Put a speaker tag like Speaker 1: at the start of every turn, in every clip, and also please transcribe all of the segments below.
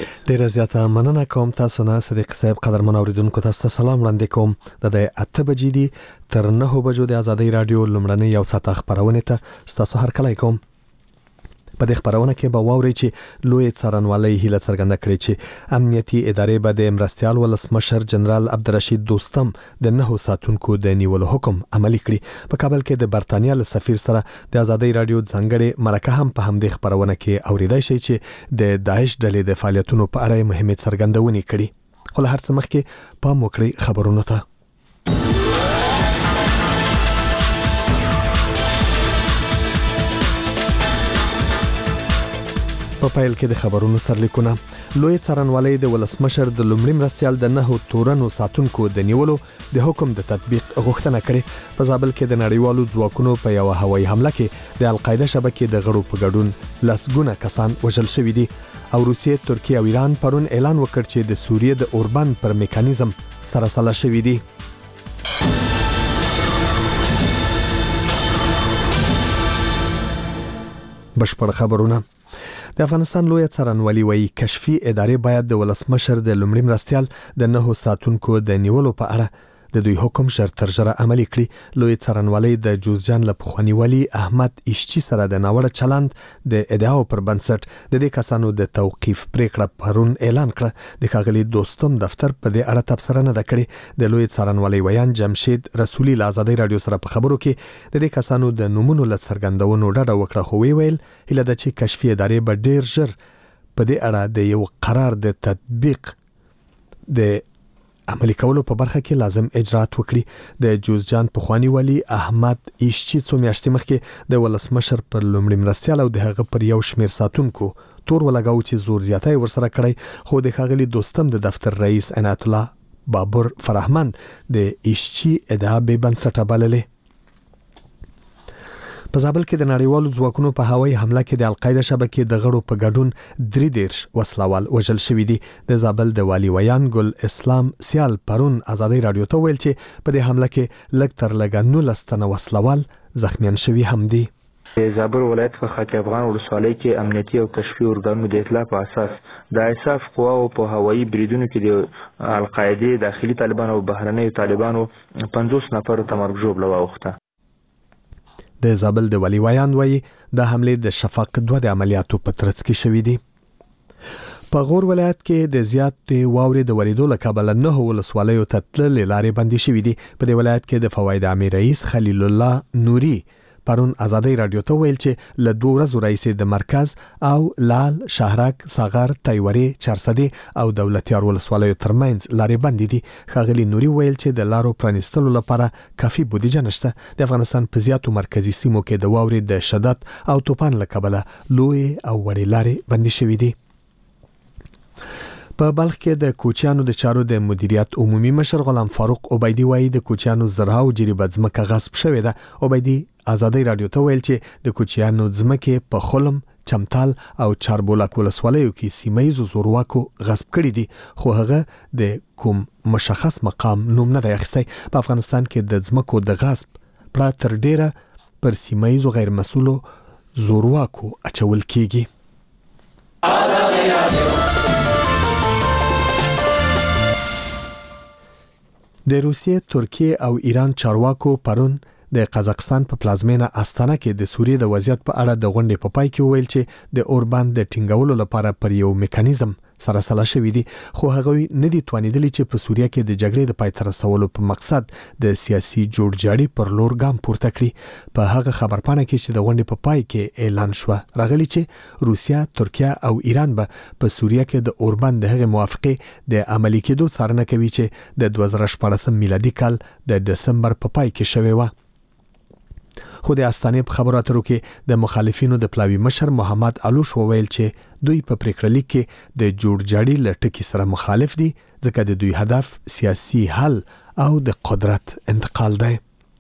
Speaker 1: ډیره زیاته مننه کوم تاسو نه صدیق صاحب. قدرمن اوریدونکو تاسو سلام وړاندې کوم. د 8 بجې دی تر 9 بجو د ازادي رادیو لمړنۍ یو ساعت خبرونه ته تاسو هر کله کوم. په دې خبرونه کې به واوري چې لوی څارنوالۍ هیله څرګنده کړې چې امنیتي ادارې به د مرستيال ولسمشر جنرال عبدالرشید دوستم د 9 ساتونکو د نیولو حکم عملي کړي. په کابل کې د برتانیا له سفیر سره د ازادي رادیو ځانګړي مرکه هم په همدې خبرونه کې اوریدای شي چې د داعش ډلې د فعالیتونو په اړه مهمه څرګندونې کړي. خو له هر څه مخکې پام وکړئ خبرونه ته. په پایل کې د خبرونو سرلیکونه. لوی څارنوالۍ د ولسمشر د لومړي مرستيال د 9 تورنو ساتونکو د نیولو د حکم د تطبیق غوښتنه کړې. په زابل کې د نړیوالو ځواکونو په یو هوایي حمله کې د القاعده شبکې د غړو په ګډون لسګونه کسان وژل شوي دي. او روسیې، ترکیه او ایران پرون اعلان وکړ چې د سوریې د اوربان پر میکانیزم سره سلا شوي دي. بشپړ خبرونه. د افغانستان لوی څارنوالي وایي کشفي ادارې باید د ولسمشر د لومړي مرستيال د 9 ساتونکو د نیولو په اړه د دوی حکم ژر تر ژره عملي کړي. لوی څارنوالي د جوزجان له پخوانی والي احمد اشچی سره د ناوړه چلند د ادعاو پر بنسټ د دې کسانو د توقيف پریکړه پرون اعلان کړه. د ښاغلي دوستم دفتر په دې اړه تبصره نه کړې. د لوی څارنوالي ویان جمشید رسولي له ازادي رادیو سره په خبرو کې د دې کسانو د نومونو له څرګندونو ډډه وکړه، خو ویل هله د چې کشفي ادارې به ډیر ژر په دې اړه د یو قرار د تطبیق د عملي کولو په برخه کې لازم اجرات وکړي. د جوزجان پخوانی والي احمد اشچی څو میاشتې مخکې د ولسمشر پر لومړي مرستيال او د هغه پر یو شمیر ساتونکو تور ولګاو چې زور زیاتی ورسره کړی. خو د ښاغلي دوستم د دفتر رئیس عنایت الله بابر فرهمند د اشچی ادعا به بنسټه بللې. په زابل کې د نړیوالو ځواکونو په هوایي حمله کې د القاعده شبکې د غړو په ګډون 3 وسلوال وژل شوي دي. د زابل د والي ویان ګل اسلام سیال پرون ازادي رادیو ته ویل چې په دې حمله کې لږ تر لږه 19 تنه وسلوال زخمیان شوي هم دي.
Speaker 2: زابل ولایت په خاک افغان ولسوالۍ کې امنیتي او کشفي ارګانونو د اطلاع په اساس د اساف قواو په هوایي بریدونو کې د القاعده داخلي طالبان او بهرنۍ طالبانو 50 نفر ته مرګ ژوبله واوښته.
Speaker 1: د زابل د والي ویان وایي د حمله د شفاق 2 د عملیاتو په ترڅ کې شوې دي. په غور ولایت کې د زیات واورې د وریدو له کبله 9 ولسوالیو ته تللې لارې بندي شوې دي. په دې ولایت کې د فواید عامه رئیس خلیل الله نوري پرون ازادي رادیو ته ویل چې له 2 ورځې راځي د مرکز او لال، شهرک، ساغر، تایوري، چارسدي او دولتيار ولسوالیو ترمنځ لارې بندي دي. ښاغلي نوري ویل چې د لارو پرانیستلو لپاره کافي بودیجه نشته. د افغانستان په زیاتو مرکزی سیمو کې د واورې د شدت او طوفان له کبله لوی او وړې لارې بندي شوې دي. په بلخ کې د کوچیانو د چارو د مدیریت عمومي مشر غلام فاروق عبیدی وایي د کوچیانو زرهاو جریبه ځمکه غصب شوې ده. عبیدی ازادي رادیو ته ویل چې د کوچیانو ځمکه په خلم، چمتال او چاربولاک ولسوالیو کې سیمایي زورواکو غصب کړي دي، خو هغه د کوم مشخص مقام نوم نه دی اخیستی. په افغانستان کې د ځمکو د غصب پړه تر ډیره پر سیمایي غیر مسؤلو زورواکو اچول کیږي. ازادي رادیو. د روسیې، ترکیه او ایران چارواکو پرون د قزاقستان په پلازمینه استانه کې د سوریې د وضعیت په اړه د غونډې په پای کې ویل چې د اوربان د ټینګولو لپاره پر یو میکانیزم سره سلا شوي دي. خو هغه نه دي توانیدلی چې په سوریه کې د جګړې د پای ته رسولو په مقصد د سیاسي جوړجاړي پر لور ګام پورته کړي. په هغه خبرپاڼه کې چې د غونډې په پای کې اعلان شو راغلی چې روسیا، ترکیه او ایران به په سوریه کې د اوربان د هغه موافقه د عملي کېدو څارنه کوي چې د 2014 میلادي کال د دسمبر په پای کې شوی و. خو د استانې په خبرو اترو کې د مخالفینو د پلاوی مشر محمد علوش وویل چې دوی په پریکړه لیک کې د جوړجاړي لټکی سره مخالف دي ځکه د دوی هدف سیاسي حل او د قدرت انتقال دی.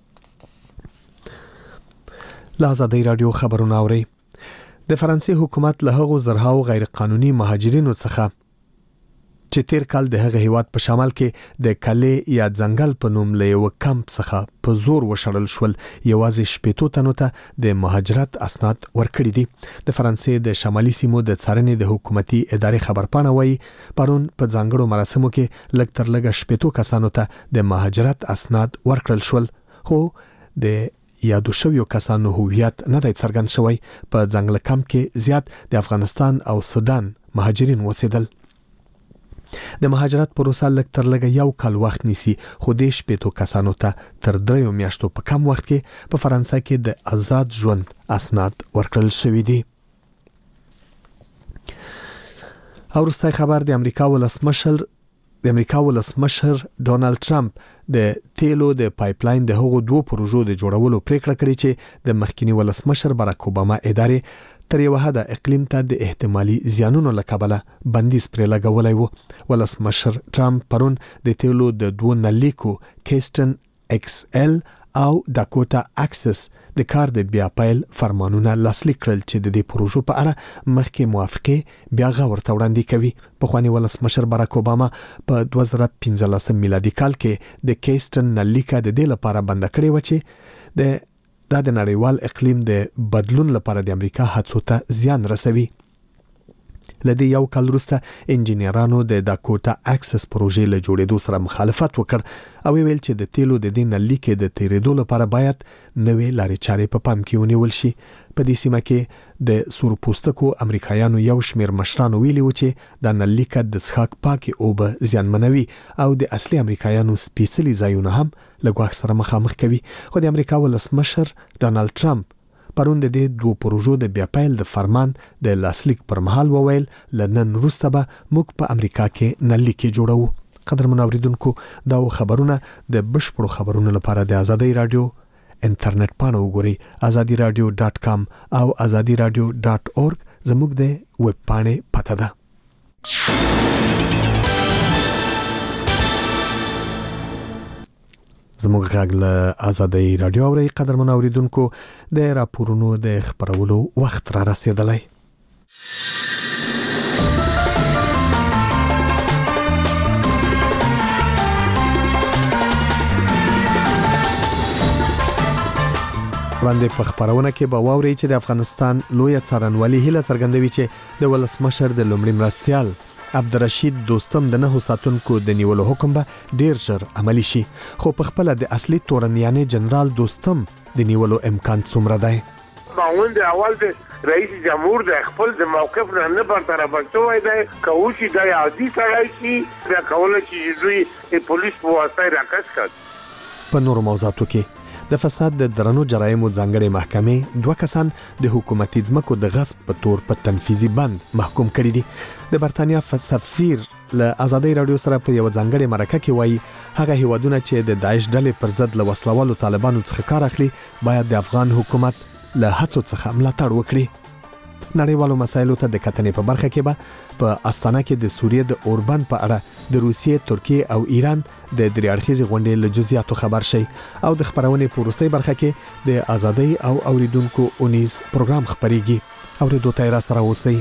Speaker 1: لازادي رادیو خبرونه اوري. د فرانسې حکومت له هغو زرهاو غیر قانوني مهاجرینو څخه چې تیر کال د هغه هیواد په شمال کې د کالی یا ځنګل په نوم له یو کمپ څخه په زور وشړل شول یوازې شپېتو تنو ته د مهاجرت اسناد ورکړي دي. د فرانسې د شمالي سیمو د څارنې د حکومتي ادارې خبرپاڼه وایي پرون په ځانګړو مراسمو کې لږ تر لږه شپېتو کسانو ته د مهاجرت اسناد ورکړل شول، خو د یادو شویو کسانو هویت نه دی څرګند شوی. په ځنګل کمپ کې زیات د افغانستان او سودان مهاجرین اوسېدل. د مهاجرت پروسه لږ تر لږه یو کال وخت نیسي، خو د شپېتو کسانو ته تر 3 میاشتو په کم وخت کې په فرانسه کې د آزاد ژوند اسناد ورکړل شوي دي. او وروستی خبر د امریکا ولسمشر ډونالد ټرمپ د تیلو د پایپلاین د هغو 2 پروژو د جوړولو پریکړه کړې چې د مخکنی ولسمشر باراک اوباما ادارې تر یو حده اقلیم ته د احتمالي زیانونو له کبله بندیز پرې لګولی و. ولسمشر ټرمپ پرون د تیلو د 2 نلیکو کیسټن ایکس ال او داکوتا اکسس د کار د بیا پیل فرمانونه لاسلیک کړل چې د دې پروژو په اړه مخکې موافقه بیا غوړته وړاندې کوي. پخوانی ولسمشر باراک اوباما په 2015 میلادي کال کې د کیسټن نلیکا د دې لپاره بند کړې و چې د نړیوال اقلیم د بدلون لپاره د امریکا هڅو ته زیان رسوي. لدې یو کال وروسته انجینرانو د داکوتا اکسس پروژې له جوړېدو سره مخالفت وکړ او ویل چې د تیلو د دې نلیکې د تیرېدو لپاره باید نوې لارې چارې په پام کې ونیول شي. په دې سیمه کې د سورپوستکو امریکایانو یو شمېر مشرانو ویلي و چې د نلیکه د څښاک پاکې اوبه زیانمنوي او د اصلي امریکایانو سپېڅلي ځایونه هم له ګواښ سره مخامخ کوي. خو د امریکا ولسمشر ډونالد ټرمپ پرون د دې 2 پروژو د بیا پیل د فرمان د لاسلیک پر مهال وویل لنن وروسته به موږ په امریکا کې نلیکې جوړو. قدرمن اوریدونکو، دا خبرونه د بشپړو خبرونو لپاره د ازادي رادیو انټرنیټ پاڼه وګورئ، azadiradio.com او azadiradio.org زموږ د ویب پاڼې پته ده. زموږ غږ له آزادۍ رادیو اورئ. قدرمن اوریدونکو، د راپورونو د خبرولو وخت را رسیدلی. وړاندې په خبرونه کې به واورئ چې د افغانستان لوی څارنوالي هیله څرګندوي چې د ولسمشر د لومړي مرستیال عبدالرشید دوستم د 9 ساتونکو د نیولو حکم به ډیر ژر عملی شي، خو په خپل د اصلي تورنیانه جنرال دوستم د نیولو امکان څومره دی؟
Speaker 3: باوند اول د رئیس جمهور د خپل د موقف نه برطرف شوی دی، کوشي د عادي سړی شي دا کول چې دوی پولیس په واسطه راکښ کړ.
Speaker 1: په نورو موضوعاتو کې د فساد د درنو جرایمو ځانګړې محکمې 2 کسان د حکومتي ځمکو د غصب په تور په تنفیذي بند محکوم کړي دي. د برتانیا سفیر له آزادۍ رادیو سره په یو ځانګړې مرکه کې وایي هغه هیوادونه چې د داعش ډلې پر ضد له وسلوالو طالبانو څخه کار اخلي باید د افغان حکومت له هڅو څخه ملاتړ وکړي. نړیوالو مسایلو ته د کتنې په برخه کې به په استانه کې د سوریې د اوربند په اړه د روسیې، ترکیې او ایران د 3 اړخیزې غونډې له جزئیاتو خبر شي او د خبرونې په وروستۍ برخه کې د آزادۍ او اوریدونکو اونیز پروګرام خبريږي. اوریدو ته را سره اوسئ.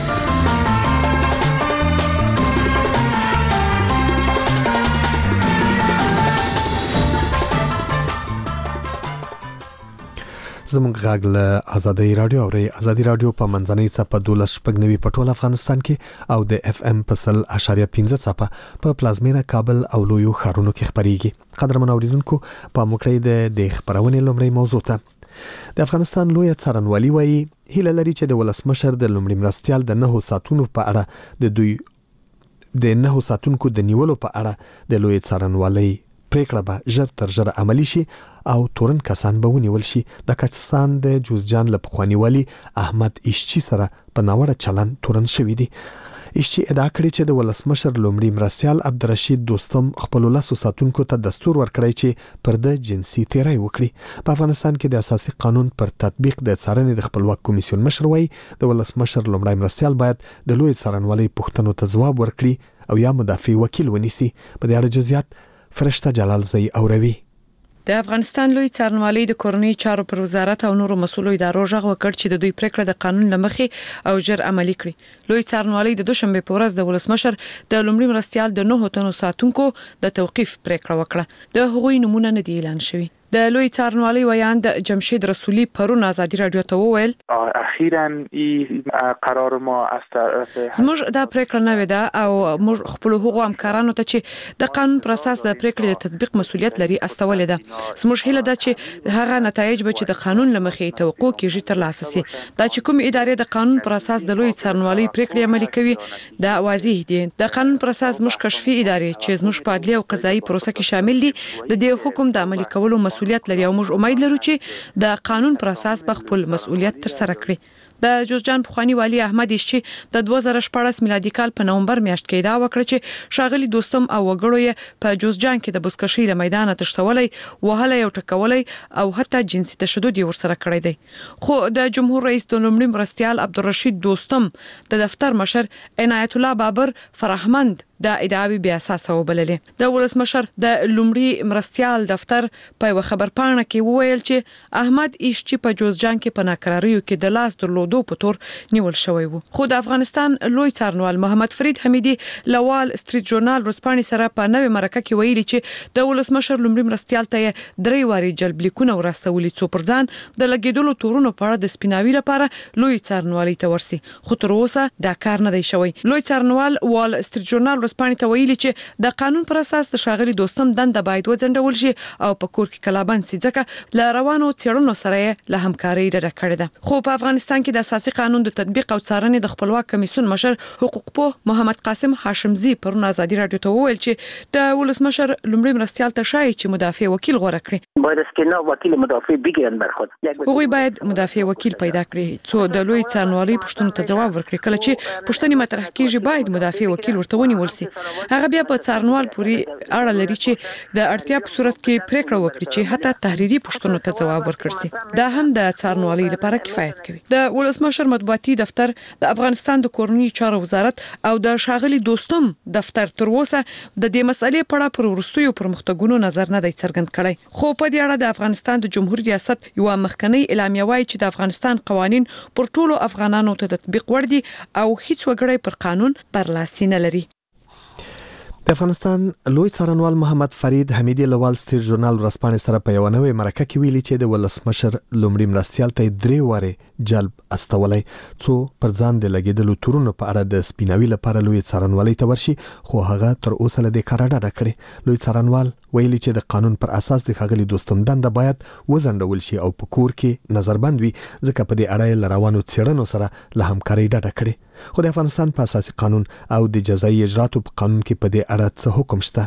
Speaker 1: زموږ غږ له آزادۍ رادیو اورئ. آزادۍ رادیو په منځنۍ څپه 12.9 په ټول افغانستان کې او د FM په 100.5 څپه په پلازمینه کابل او لویو ښارونو کې خبريږي. قدرمن اوریدونکو، په موکړې د خبرونې لومړی موضوع ته د افغانستان لوی څارنوالي وایي هیله لري چې د ولسمشر د لومړي مرستیال د 9 ساتونکو په اړه د 9 ساتونکو د نیولو په اړه د لوی څارنوالي پریکړه به ژر تر ژره عملی شي او تورن کسان به ونیول شي. د کاکستان د جوزجان له پخوانی والی احمد ایشچی سره په ناوړه چلن تورن شوی دی. ایشچی ادعا کړې چې د ولسمشر لومړي مرستیال عبدالرشید دوستم خپل لاسو ساتونکو ته دستور ورکړی چې پر د جنسي تیری وکړي. په افغانستان کې د اساسي قانون پر تطبیق د څارنې د خپلواک کمیسیون مشر وایي د ولسمشر لومړي مرستیال باید د لوی څارنوالۍ پوښتنو ته ځواب ورکړي او یا مدافع وکیل ونیسي. په دې اړه جزئیات فرشته جلال زئی اوروي.
Speaker 4: د افغانستان لوی څارنوالي د کورنۍ چارو پر وزارت او نورو مسؤلو ادارو غږ وکړ چې د دوی پریکړه د قانون لمخې او جر عملی کړي. لوی څارنوالي د دوشنبه په ورځ د ولسمشر د لومړي مرستيال د 9 تنو ساتونکو د توقيف پریکړه وکړه. د هغوی نمونه نه دی اعلان شوی. د لوی څارنوالي ویاند جمشید رسولي پرون آزادي رادیو ته وویل
Speaker 5: اخیراً این قرار ما از طرف
Speaker 4: زموږ دا پریکړه نه ودا او موږ خپل حقوق همکارانو ته چې د قانون پر اساس د پریکړې د تطبیق مسولیت لري استولې ده. زموږ هیله ده چې هغه نتایج به چې د قانون لمخې توقع کیږي تر لاسه سي. دا چې کوم ادارې د قانون پر اساس د لوی څارنوالي پریکړې عملي کوي دا واضح دي. د قانون پر اساس موږ کشفي ادارې چې زموږ په عدلي او قضایي پروسه کې شامل دي د دې حکم د عملي کولو مسولیت لري او موږ امید لرو چې د قانون پر اساس به خپل مسؤلیت تر سره کړي. د جوزجان پخوانی والی احمد ایشچی د 2014 میلادي کال په نومبر میاشت کې دا وکړه چې شاغلی دوستم او وګړو یې په جوزجان کې د بوسکشي له میدان تشتولې وهله یو ټکولې او حتی جنسي تشدد ورسره کړی دی. خو د جمهور رئیس د لومړي مرستيال عبدالرشید دوستم د دفتر مشر عنایت الله بابر فرهمند د ادعاوی بیا اساس وبللې. د ولسمشر د لومړي مرستيال دفتر په خبر پاڼه کې وویل چې احمد ایشچی په جوزجان کې په ناکراریو کې د لاس درلودو په تور نیول شوی وو. خو د افغانستان لوی څارنوال محمد فرید حمیدي لوال ستریټ ژورنال رسپانې سره په نوې مرکه کې ویلي چې د ولسمشر لومړي مرستيال ته 3 واري جلب لیکونه ورستولي څو پر ځان د لګیدلو تورونو په اړه د سپیناوي لپاره لوی څارنوالي ته ورسي. خو تر اوسه دا کار نه دی شوی. لوی څارنوال وال ستریټ ژورنال پانی ته ویلي چې د قانون پر اساس د شاغلي دوستم دنده باید وځنډول شي او په کور کې کلابند سي ځکه ل روانو څېړنو سره له همکاري ډډه کړې ده. خو په افغانستان کې د اساسي قانون د تطبیق او څارنې د خپلواک کمیسیون مشر حقوق پوه محمد قاسم هاشمزي پرون آزادي رادیو ته وویل چې د ولسمشر لومړي مرستيال ته شایي چې مدافع وکیل غوړه کړي.
Speaker 6: باید استناد وکیل مدافع بگیرن بر خود.
Speaker 4: هغوی باید مدافع وکیل پیدا کړي څو د لوی څارنوالي پوښتنو ته ځواب ورکړي. کله چې پوښتنې مطرح کیږي باید مدافع وکیل ورته ونیول سي. هغه بیا په څارنوال پوری اړه لري چې د اړتیا په صورت کې پریکړه وکړي چې حتی تحریری پوښتنو ته ځواب ورکړي سي. دا هم د څارنوالۍ لپاره کفایت کوي. د ولسمشر مطبوعاتي دفتر د افغانستان د کورنۍ چارو وزارت او د شاغلي دوستم دفتر تر اوسه د دې مسلې په اړه پر ورستیو پرمختګونو نظر نه دی څرګند کړی. خو په دې اړه د افغانستان د جمهوریت ریاست یو مخکنی اعلامیه وايي چې د افغانستان قوانين پر ټولو افغانانو ته تطبیق وړ دي او هیڅ وګړی پر قانون برلاسي نه لري.
Speaker 1: د افغانستان لوی څارنوال محمد فرید حمیدي لوال ستریټ ژورنال ورسپانې سره په یو نوې مرکه کې ویلي چې د ولسمشر لومړي مرستيال ته 3 واره جلب استولای څو پر ځان د لګیدلو تورونو په اړه د سپیناوي لپاره لوی څارنوالۍ ته ورشي خو هغه تر اوسه له دې کار ډډه کړې. لوی څارنوال ویلي چې د قانون پر اساس د خغلی دوستم دنده باید وزندول شي او په کور کې نظربند وي ځکه په دې اړه له روانو څېړنو سره له همکاري ډډه کړې. خو د افغانستان په اساسي قانون او د جزایي اجراتو په قانون کې په دې اړه څه حکم شته؟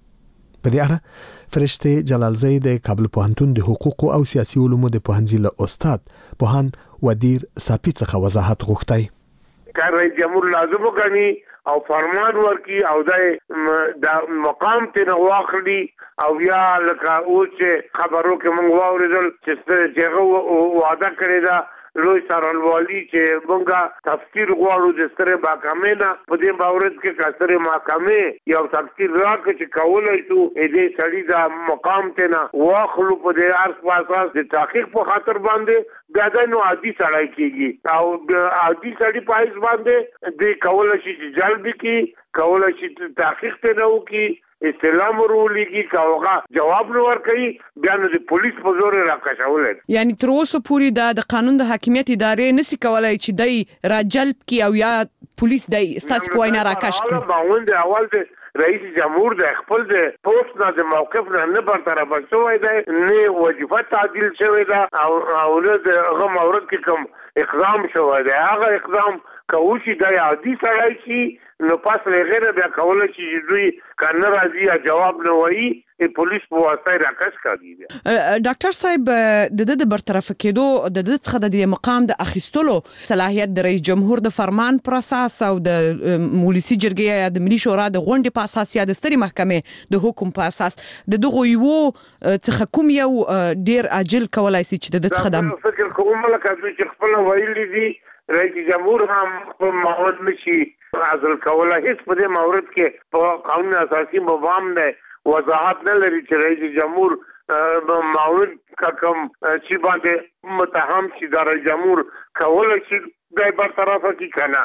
Speaker 1: په دې اړه فرشته جلالزی د کابل پوهنتون د حقوق او سیاسي علومو د پوهنځي له استاد پوهان ودیر صافی څخه وضاحت غوښتي.
Speaker 3: کار رئیس جمهور لازم وګڼي او فرمان ورکړي او د مقام ته واخلي او یا لکه او چې خبرو کې موږ واورېدل چې هغه وعده کړی دا لوی څارنوالي چې موږ تفسیر غواړو د ستره محکمې نه په دې باورت کې کاستره محکمې یو تفسیر راکړي چې کولای شو دې سړي دا مقام ته نه واخلو په دې ارث په اساس د تحقیق په خاطر باندې بیا د نو عادي سړی کېږي او عادي سړي په حیث باندې دې کولای شي چې جلب کړي کولای شي تحقیق ته نه وکړي استلام ورولېږي کاوغه جواب نو ورکړي بیا نو د پولیس په زور راکښول.
Speaker 4: یعنی تر اوسه پورې د قانون د حاکمیت ادارې نشي کولای چې دای راجلب کی او یا پولیس دای ستاسو په وینا راکښ کړي.
Speaker 3: باوند اول د رئیس جمهور د خپل د پوسټ نه د موقف نه برطرف شوی دی نه وظیفه تعدیل شوی دی او د هغه مورد کې کوم اقدام شوی دی هغه اقدام کوشي د عادي سړی شي نو پاس لغیره بیا کولای شي چې دوی کنه راځي یا جواب نه وایي پولیس په واسطه راکښ کوي.
Speaker 4: ډاکټر صاحب د برطرف کېدو د څخه د مقام د اخیستلو صلاحیت د رئیس جمهور د فرمان پر اساس او د مولسي جرګې یا د ملي شورا د غونډې په اساس یا د ستري محکمې د حکم په اساس د دغه یو څخه کوم یو ډیر عاجل کولای شي چې د څخه د
Speaker 3: فکر کوم لکه چې خپل ویلي دي رئیس جمهور هم په مورد نشي حاصل کولای هیڅ په دې مورد کې په قانون اساسي مبام نه وضاحت نه لري چې رئیس جمهور معاون کم چې باندې متهم چې د رئیس جمهور کول چې د برطرفه کی کنه.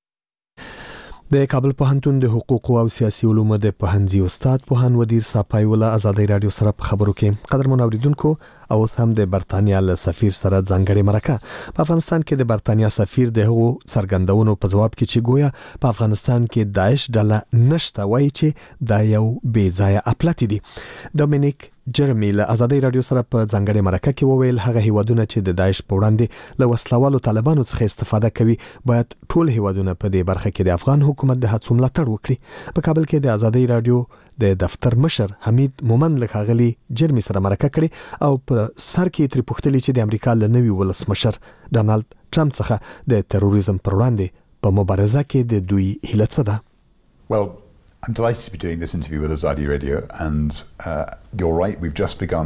Speaker 1: د کابل پوهنتون د حقوقو او سیاسي علومو د پوهنځي استاد پوهان ودیر صافای ولا ازادي رادیو سره په خبرو کې قدر منوریدونکو او هم د برتانیا له سفیر سره ځانګړي مرکه په افغانستان کې د برتانیا سفیر د هغو څرګندونو په جواب کې چې گویا په افغانستان کې داعش ډله نشته وایي چې دا یو بې ځایه اپلاتي دي. ډومینیک جرمی له ازادي رادیو سره په ځانګړي مرکه کې وویل هغه هیوادونه چې د داعش په وړاندې له وسلوالو طالبانو څخه استفاده کوي باید ټول هیوادونه په دې برخه کې د افغان حکومت د هڅو ملاتړ وکړي. په کابل کې د ازادي رادیو د دفتر مشر حمید مومند لخاغلی جرمی سره مرکه کړي او په سر کې تر پوښتنې چې د امریکا له نوي ولسمشر ډانالد ټرمپ څخه د تروریزم پر وړاندې په مبارزه کې د دوی هیله څه ده؟
Speaker 7: Well, I'm delighted to be doing this interview with Azadi Radio and you're right, we've just begun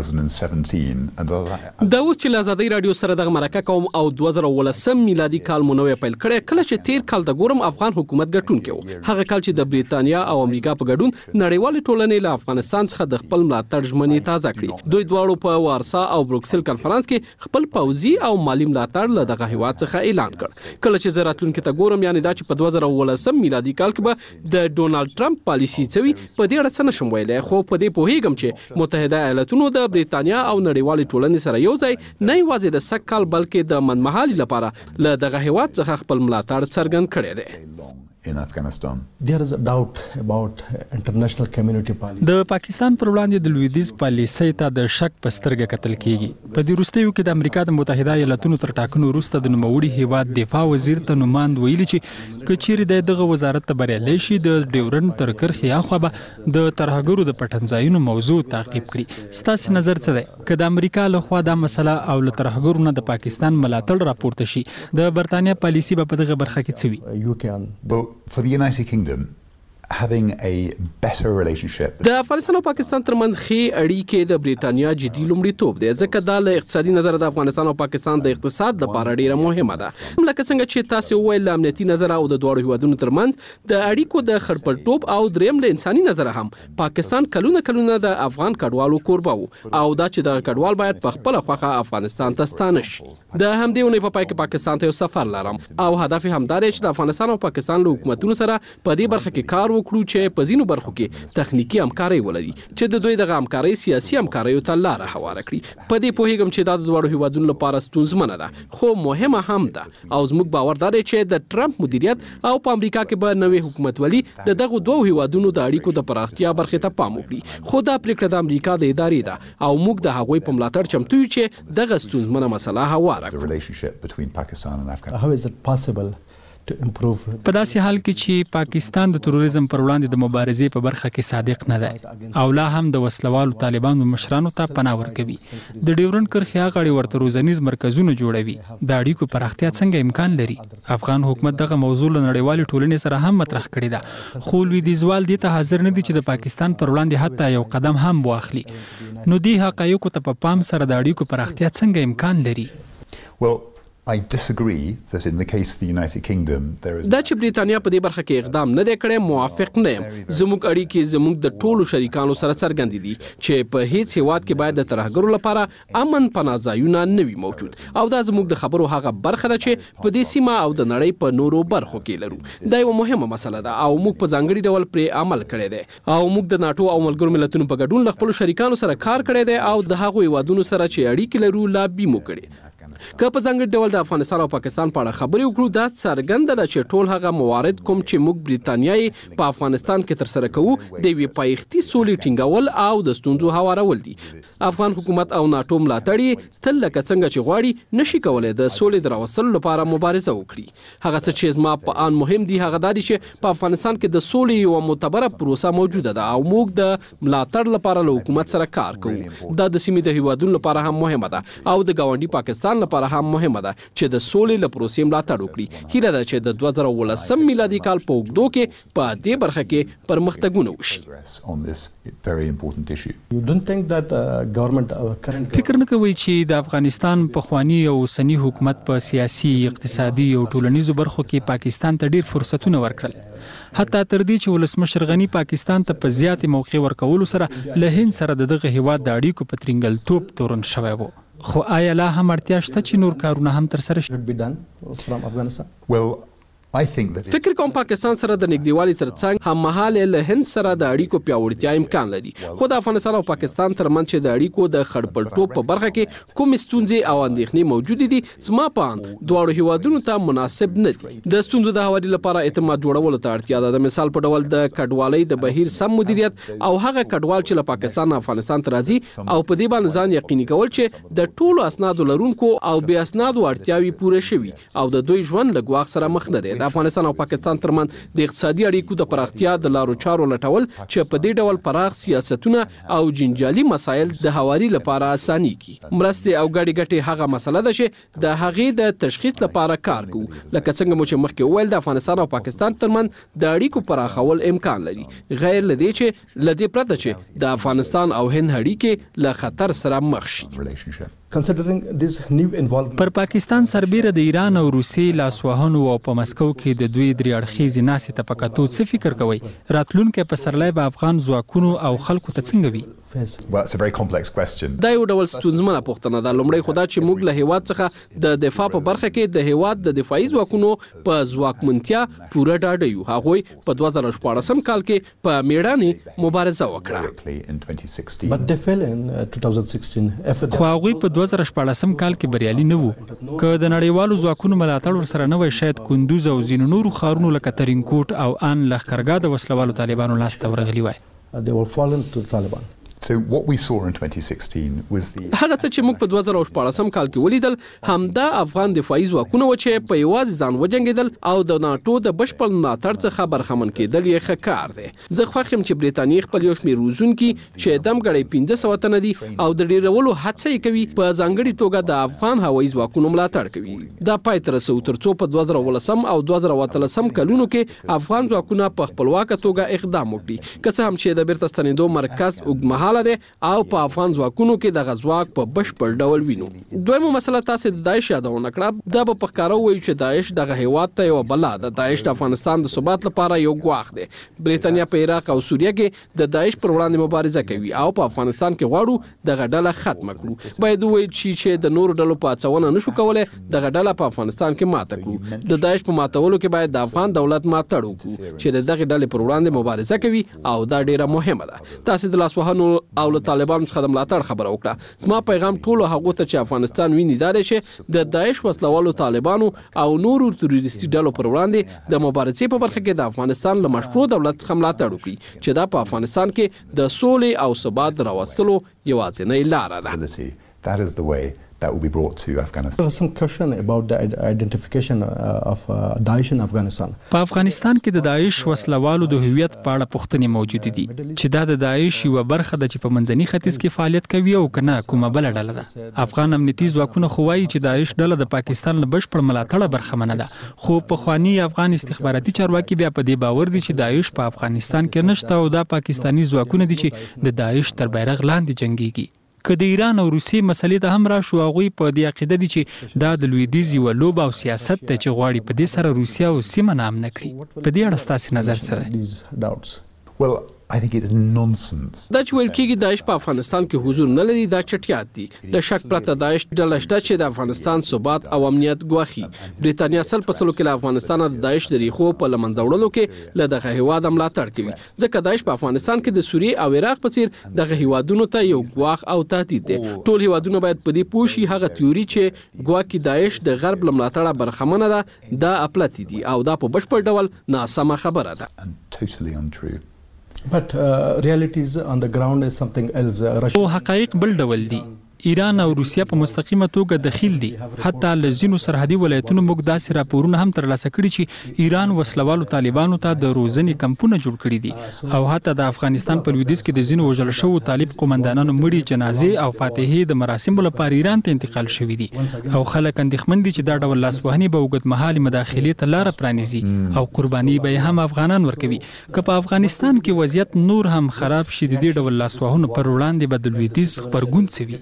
Speaker 7: 2017 and
Speaker 8: دا اوس چې آزادي رادیو سره دغه مرکه کوم او 2018 میلادي کال مو نوې پیل کړي کله چې تیر کال د ګورم افغان حکومت ګټونکو هغه کال چې د بریتانیا او امریکا په ګډون نړیوال ټولنې له افغانستان څخه د خپل ملاتړ ژمنې تازه کړې. دوی دواړو په وارسا او بروکسل کانفرنس کې خپل پوځي او مالی ملاتړ له دغه هیواد څخه اعلان کړ. کله چې زراتلونکو ته ګورم یعنی دا چې په 2018 میلادي کال کې به د ډونالد ټرمپ پالیسي څوي په دې اړه څه نشم ویلای خو په دې پوهیږم چې متحده ایالاتونو د بریتانیا او نړیوال ټولنې سره یو ځای نه یوازې د سکهال بلکې د منمحالي لپاره له دغه هیواد څخه خپل ملاتړ څرګند کړی دی.
Speaker 9: in Afghanistan. There is a doubt about international community policy.
Speaker 10: د پاکستان پر وړاندې د لویدیز پالیسۍ ته د شک په سترګه کتل کیږي. په دې وروستیو کې د امریکا د متحده ایالاتونو تر ټاکنو وروسته د نوموړي هیواد دفاع وزیر ته نوماند ویلي چې کچېرې دغه وزارت ته بریالي شي د ډیورن تر کرښې اخوا به د ترهګرو د پټنځایونو موضوع تعقیب کړي. ستاسو نظر څه دی؟ که د امریکا لخوا دا مسله او له ترهګرو نه د پاکستان ملاتړ راپورته شي د برتانیا پالیسي په دغه برخه کې څه وي؟
Speaker 7: For the United Kingdom, having a better relationship.
Speaker 8: د افغانستان او پاکستان ترمنځ ښې اړیکې د بریتانیا جدي لومړیتوب دی ځکه دا له اقتصادي نظره د افغانستان او پاکستان د اقتصاد لپاره ډیره مهمه ده. لکه څنګه چې تاسو وویل له امنیتي نظره او د دواړو هیوادونو ترمنځ د اړیکو د خړپړټوب او دریم له انساني نظره هم پاکستان کلونه د افغان کډوالو کوربه وو او دا چې د کډوال باید په خپل خوخه افغانستان ته ستانه شي. د همدې ونې په پای کې پاکستان ته یو سفر لرم او هدف هم دا دی چې د افغانستان او پاکستان له حکومتونو سره په دې برخه کې کار وکړو چې په ځینو برخو کې تخنیکی همکاري ولري چې د دوی د همکاري سیاسي همکاري ته لار هواره کړي. په دې پوهیږم چې دا د دوړو هیوادونو لپاره ستونزمنه ده خو مهمه هم ده او زموږ باور دی چې د ټرمپ مدیریت او په امریکا کې به نوې حکومت ولي د دغه دوه هیوادونو د اړیکو د پراختیا برخه ته پام وکړي. خو دا پریکړه د امریکا د ادارې ده او موږ د هغوی په ملاتړ چمتو یو چې دغه ستونزمنه مسله هواره
Speaker 9: کړو. How is it possible
Speaker 10: په داسې حال کې چې پاکستان د تروریزم پر وړاندې د مبارزې په برخه کې صادق نه دی او لا هم د وسلوالو طالبانو مشرانو ته پناه ورکوي؟ د ډیورن کرښې غاړې ورته روزنیز مرکزونه جوړوي. د اړیکو پراختیا څنګه امکان لري؟ افغان حکومت دغه موضوع له نړیوالې ټولنې سره هم مطرح کړې ده خو لویدیځوال دې ته حاضر نه دي چې د پاکستان پر وړاندې حتی یو قدم هم واخلي. نو دې حقایقو ته په پام سره د اړیکو پراختیا څنګه امکان لري؟
Speaker 7: Well, I disagree that in the case of the United Kingdom there is
Speaker 8: دا چې بریتانیا په دې برخه کې اقدام نه دی کړی موافق نه یم. زموږ اړیکې زموږ د ټولو شریکانو سره څرګند دي چې په هیڅ هیواد کې باید د ترهګرو لپاره امن پناهځایونه نه وي موجود او دا زموږ د خبرو هغه برخه ده چې په دې سیمه او د نړۍ په نورو برخو کې لرو. دا یو مهمه مسله ده او موږ په ځانګړي ډول پرې عمل کړی دی او موږ د ناتو او ملګرو ملتونو په ګډون له خپل شریکانو سره کار کړی دی او د هغو هیوادونو سره چې اړیکې لرو لابي مو کړي. که په ځانګړي ډول د افغانستان او پاکستان په اړه خبرې وکړو دا څرګنده ده چې ټول هغه موارد کوم چې موږ بریتانیايي په افغانستان کې تر سره کوو د یوې پایښتي سولې ټینګول او د ستونزو هوارول دي. افغان حکومت او ناتو ملاتړي تل لکه څنګه چې غواړي نشي کولای د سولې د راوستلو لپاره مبارزه وکړي. هغه څه چې زما په ان مهم دي هغه دا دي چې په افغانستان کې د سولې یو معتبره پروسه موجوده ده او موږ د ملاتړ لپاره له حکومت سره کار کوو. دا د سیمې د هیوادونو لپاره هم مهمه ده او د ګاونډي پاکستان لپاره هم مهمه ده چې د سولې له پروسې ملاتړ وکړي. هیله ده چې د 2019 میلادي کال په اوږدو کې په دې برخه کې پرمختګونه وشي.
Speaker 10: فکر نه کوي چې د افغانستان پخوانی او اوسنی حکومت په سیاسي، اقتصادي او ټولنیزو برخو کې پاکستان ته ډیر فرصتونه ورکړل. حتی تر دې چې ولسمشر غنی پاکستان ته په زیاتې موقع ورکولو سره له هند سره دغه هیواد د اړیکو په ترنګلتوب تورن شوی وو. خو آیا لا هم اړتیا شته چې نور کارونه هم تر سره شي؟
Speaker 8: فکر کوم پاکستان سره د نږدېوالي ترڅنګ هم مهاله له هند سره د اړیکو پیاوړتیا امکان لري. خو د افغانستان او پاکستان ترمنځ چې د اړیکو د خړپړټوب په برخه کې کوم ستونزې او اندېښنې موجود دي، زما په اند دواړو هیوادونو ته مناسب نه دي. د ستونزو د هواري لپاره اعتماد جوړولو ته اړتیا ده. د مثال په ډول د کډوالۍ د بهیر سم مدیریت او هغه کډوال چې له پاکستان او افغانستان ته راځي او په دې باندې ځان یقیني کول چې د ټولو اسنادو لرونکو او بې اسنادو اړتیاوي پوره شوي او د دوی ژوند له ګواښ سره مخ نه دي. د افغانستان او پاکستان ترمنځ د اقتصادي اړیکو د پراختیا د لارو چارو لټول چې په دې ډول پراخ سیاستونه او جنجالي مسایل د هواري لپاره اساني کی. مرستې او ګډې ګټې هغه مسله ده چې د هغې د تشخیص لپاره کار کوو. لکه څنګه مو چې مخکې وویل، د افغانستان او پاکستان ترمنځ د اړیکو پراخول امکان لري، غیر له دې چې له دې پرته چې د افغانستان او هند اړیکې له خطر سره مخ شي.
Speaker 10: پر پاکستان سربیره د ایران او روسیې لاسوهنو او په مسکو کې د دوی درې اړخیزې ناستې ته په کتو څه فکر کوئ؟ راتلونکی پسرلی به افغان ځواکونو او خلکو ته څنګه وي؟
Speaker 8: دا یو ډول ستونزمنه پوښتنه ده. لومړی خو دا چې موږ له هیواد څخه د دفاع په برخه کې د هیواد د دفاعي ځواکونو په ځواکمنتیا پوره ډاډه یو. هغوی په 2014 کال کې په میړانې مبارزه وکړه،
Speaker 10: خو هغوی په 2014 کال کې بریالي نه وو. که د نړیوالو ځواکونو ملاتړ ورسره نه وای، شاید کندوز او ځینو نورو ښارونو لکه ترینکوټ او ان لښکرګاه د وسلوالو طالبانو لاسته ورغلي وای.
Speaker 7: هغه
Speaker 8: څه چې موږ په 2014 کال کې ولیدل همدا افغان دفاعي ځواکونه و چې په یوازې ځان وجنګېدل او د ناتو د بشپړ ملاتړ څخه برخمن کېدل یې ښه کار دی. زه خوښ یم چې برېټانیا خپل یو شمېر روزونکي چې دمګړی 1500 تنه دي او د ډېرولو هڅه یې کوي، په ځانګړي توګه د افغان هوایي ځواکونو ملاتړ کوي. دا پای ته رسو ترڅو په 2019 او 2013 کلونو کې افغان ځواکونه په خپلواکه توګه اقدام وکړي. که څه هم چې د بیرته ستنېدو مرکز اوږدمهاله دی او په افغان ځواکونو کې د غزواک په بشپړ ډول وینو. دویمه مسله تاسو د داعش یادونه کړه. دا په ښکاره وایي چې داعش دغه هیواد ته یو بلا ده. داعش د افغانستان د ثبات لپاره یو ګواښ دی. برېټانیا په عراق او سوریه کې د داعش پر وړاندې مبارزه کوي او په افغانستان کې غواړو دغه ډله ختمه کړو. باید وایي چې د نورو ډلو په هڅونه نشو کولای دغه ډله په افغانستان کې ماته کړو. د داعش په ماتولو کې باید د افغان دولت ملاتړ وکړو چې دغه ډلې پر وړاندې مبارزه کوي او دا ډیره مهمه ده. تاسو د لاسوهنو او له طالبانو څخه د ملاتړ خبره وکړه. زما پیغام ټولو هغو ته چې افغانستان ویني دا دی چې د داعش وسلوالو طالبانو او نورو تروریستي ډلو پر وړاندې د مبارزې په برخه کې د افغانستان له مشروع دولت څخه ملاتړ وکړي چې دا په افغانستان کې د سولې او ثبات راوستلو یوازینۍ لاره ده.
Speaker 7: That is the way that will be brought to Afghanistan.
Speaker 9: There was some question about the identification of Daesh in Afghanistan.
Speaker 10: په افغانستان کې د داعش وسلوالو د هویت په اړه پوښتنې موجود دي چې دا د داعش یو برخه ده چې په منځني ختیځ کې فعالیت کوي او کنه کومه بل ډله ده. افغان امنیتي ځواکونه خو وایي چې داعش ډله د پاکستان له بشپړ ملاتړه برخمنه ده، خو په خواني افغان استخباراتي چارواکي بیا په دې باور دي چې داعش په افغانستان کې نشته او دا پاکستاني ځواکونه دي چې د داعش تر بیرغ لاندې جنگيږي. که د ایران او روسیې مسلې ته هم راشو، هغوی په دې عقیده دي چې دا د لویدیځ یوه لوبه او سیاست دی چې غواړي په دې سره روسیه او سیمه نامنه کړي. په دې اړه ستاسې نظر څه دی؟
Speaker 7: I think it's nonsense.
Speaker 8: دا چې ویل کېږي داعش په افغانستان کې حضور نه لري دا چټیات دي. له شک پرته داعش ډله شته چې د افغانستان ثبات او امنیت ګواښي. برېټانیا سل په سلو کې له افغانستان د داعش د ریښو په له منځه وړلو کې له دغه هیواد ملاتړ کوي، ځکه داعش په افغانستان کې د سوریې او عراق په څیر دغه هیوادونو ته یو ګواښ او تهدید دی. ټول هیوادونه باید په دې پوه شي هغه تیوري چې ګواکې داعش د غرب له ملاتړه برخمنه ده دا اپلاتي دي او دا په بشپړ ډول ناسمه خبره ده.
Speaker 7: Totally untrue.
Speaker 9: But realities on the ground is something else.
Speaker 10: او حقایق بل ډول دي. ایران او روسیا په مستقیمه توګه دخیل دي. حتی لزینو سرحدي ولایتونو موږ داسې راپورونه هم ترلاسه کړي چې ایران وسلوالو طالبانو ته د روزنې کمپونه جوړ کړي دي او حتی د افغانستان په لویدیځ کې د ځینو وژل شوو طالب قومندانانو مړي جنازې او فاتحې د مراسمو لپاره ایران ته انتقال شوي دي او خلک اندېښمن دي چې دا ډول لاسوهنې به اوږدمهالې مداخلې ته لاره پرانیزي او قرباني به هم افغانان ورکوي. که په افغانستان کې وضعیت نور هم خراب شي د دې ډول لاسوهنو پر وړاندې به د لویدیځ غبرګون څه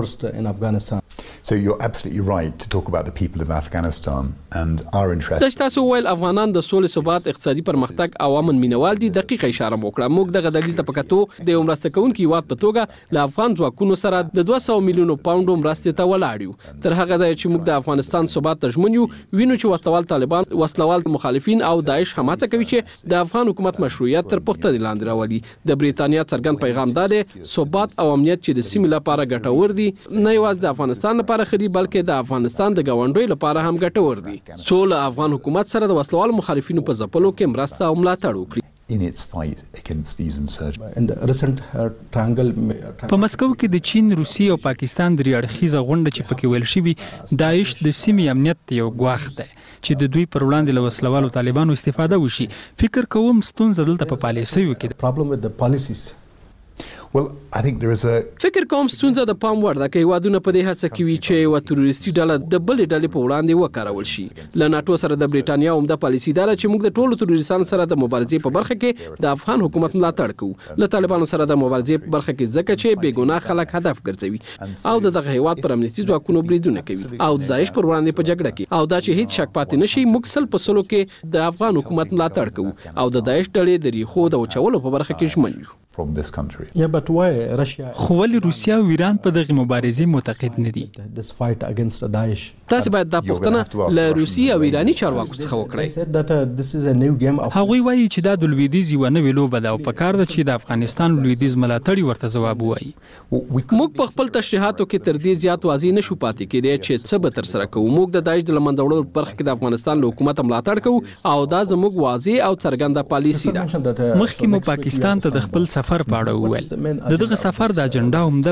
Speaker 10: وي.
Speaker 7: So you're absolutely right to talk about the people of Afghanistan and our interest.
Speaker 8: تاسو ویل افغانان د سولې ثبات اقتصادي پرمختګ او امن مینوال دي. دقیقه اشاره وکړه. موږ دغه دلیل ته پکاتو د مرسته کوونکو هیواد په توګه له افغان ځواکونو سره د 200 میلیونو پاونډو مرستې ته ولاړ یو. تر هغه ځای چې موږ د افغانستان ثبات ته ژمن یو وینو چې وسلوال طالبان وسلوال مخالفین او داعش هماڅه کوي چې د افغان حکومت مشروعیت تر پوښتنې لاندې راولي. د بریتانیا څرګند پیغام دی ثبات او امنیت چې د سیمې لپاره ګټور دي نه یوازې د افغانستان لپاره خري بلکې د افغانستان د ګاونډیو لپاره هم ګټور دي. څو افغان حکومت سره د وسلوال مخالفینو په ځپلو کې مرسته او ملاتړ وکړي.
Speaker 7: In its fight against these insurgents.
Speaker 9: In the recent triangle
Speaker 10: په مسکو کې د چین، روسیې او پاکستان درې اړخیزه غونډه چې پکې ویل شوی داعش د سیمې امنیت یو ګواښ دی چې د دوی پر وړاندې له وسلوالو طالبانو استفاده وشي. فکر کوم ستونزه دلته په پالیسیو کې ده.
Speaker 9: problem with the policies.
Speaker 7: Well, I think there is a
Speaker 8: فکر کوم ستونزه د پام وړ ده چې هیوادونه په دې هڅه کوي چې یو تروریستي ډله د بلې ډلې په وړاندې وکارول شي. له ناتو سره د بریټانیا عمده پالیسي دا چې موږ د ټولو تروریستانو سره د مبارزې په برخه کې د افغان حکومت ملاتړ کوو. له طالبانو سره د مبارزې په برخه کې ځکه چې بېګناه خلک هدف ګرځوي او دغه هیواد پر امنیتي ځواکونو بریدونه کوي او د داعش پر وړاندې په جګړه کې او دا چې هیڅ شک پاتې نشي موږ سل په سلو کې د افغان حکومت ملاتړ کوو او د داعش ډلې د ریښو د وچولو په برخه کې ژمن یو.
Speaker 7: from this country.
Speaker 9: Yeah, but why Russia?
Speaker 10: خو ولې روسیا او ایران په دغه مبارزې معتقد نه دي؟
Speaker 9: This fight against Daesh.
Speaker 8: تاسو باید دا پوښتنه له روسي او ایراني چارواکو څخه وکړئ.
Speaker 9: said that this is a new game of
Speaker 10: هغوی وایي چې دا د لویدیځ یو نوې لوبه ده او په کار ده چې د افغانستان لویدیځ ملاتړي ورته ځواب ووایي.
Speaker 8: موږ په خپل تشریحاتو کې تر دې زیات واضح نشو پاتې کېدای چې څه به تر سره کوو. موږ د داعش د لمنځه وړلو په برخه کې د افغانستان له حکومت ملاتړ کوو او دا زموږ واضح او څرګنده پالیسي ده.
Speaker 10: مخکې مو پاکستان ته د خپل سفر په اړه وویل. دغه سفر د اجنډا عمده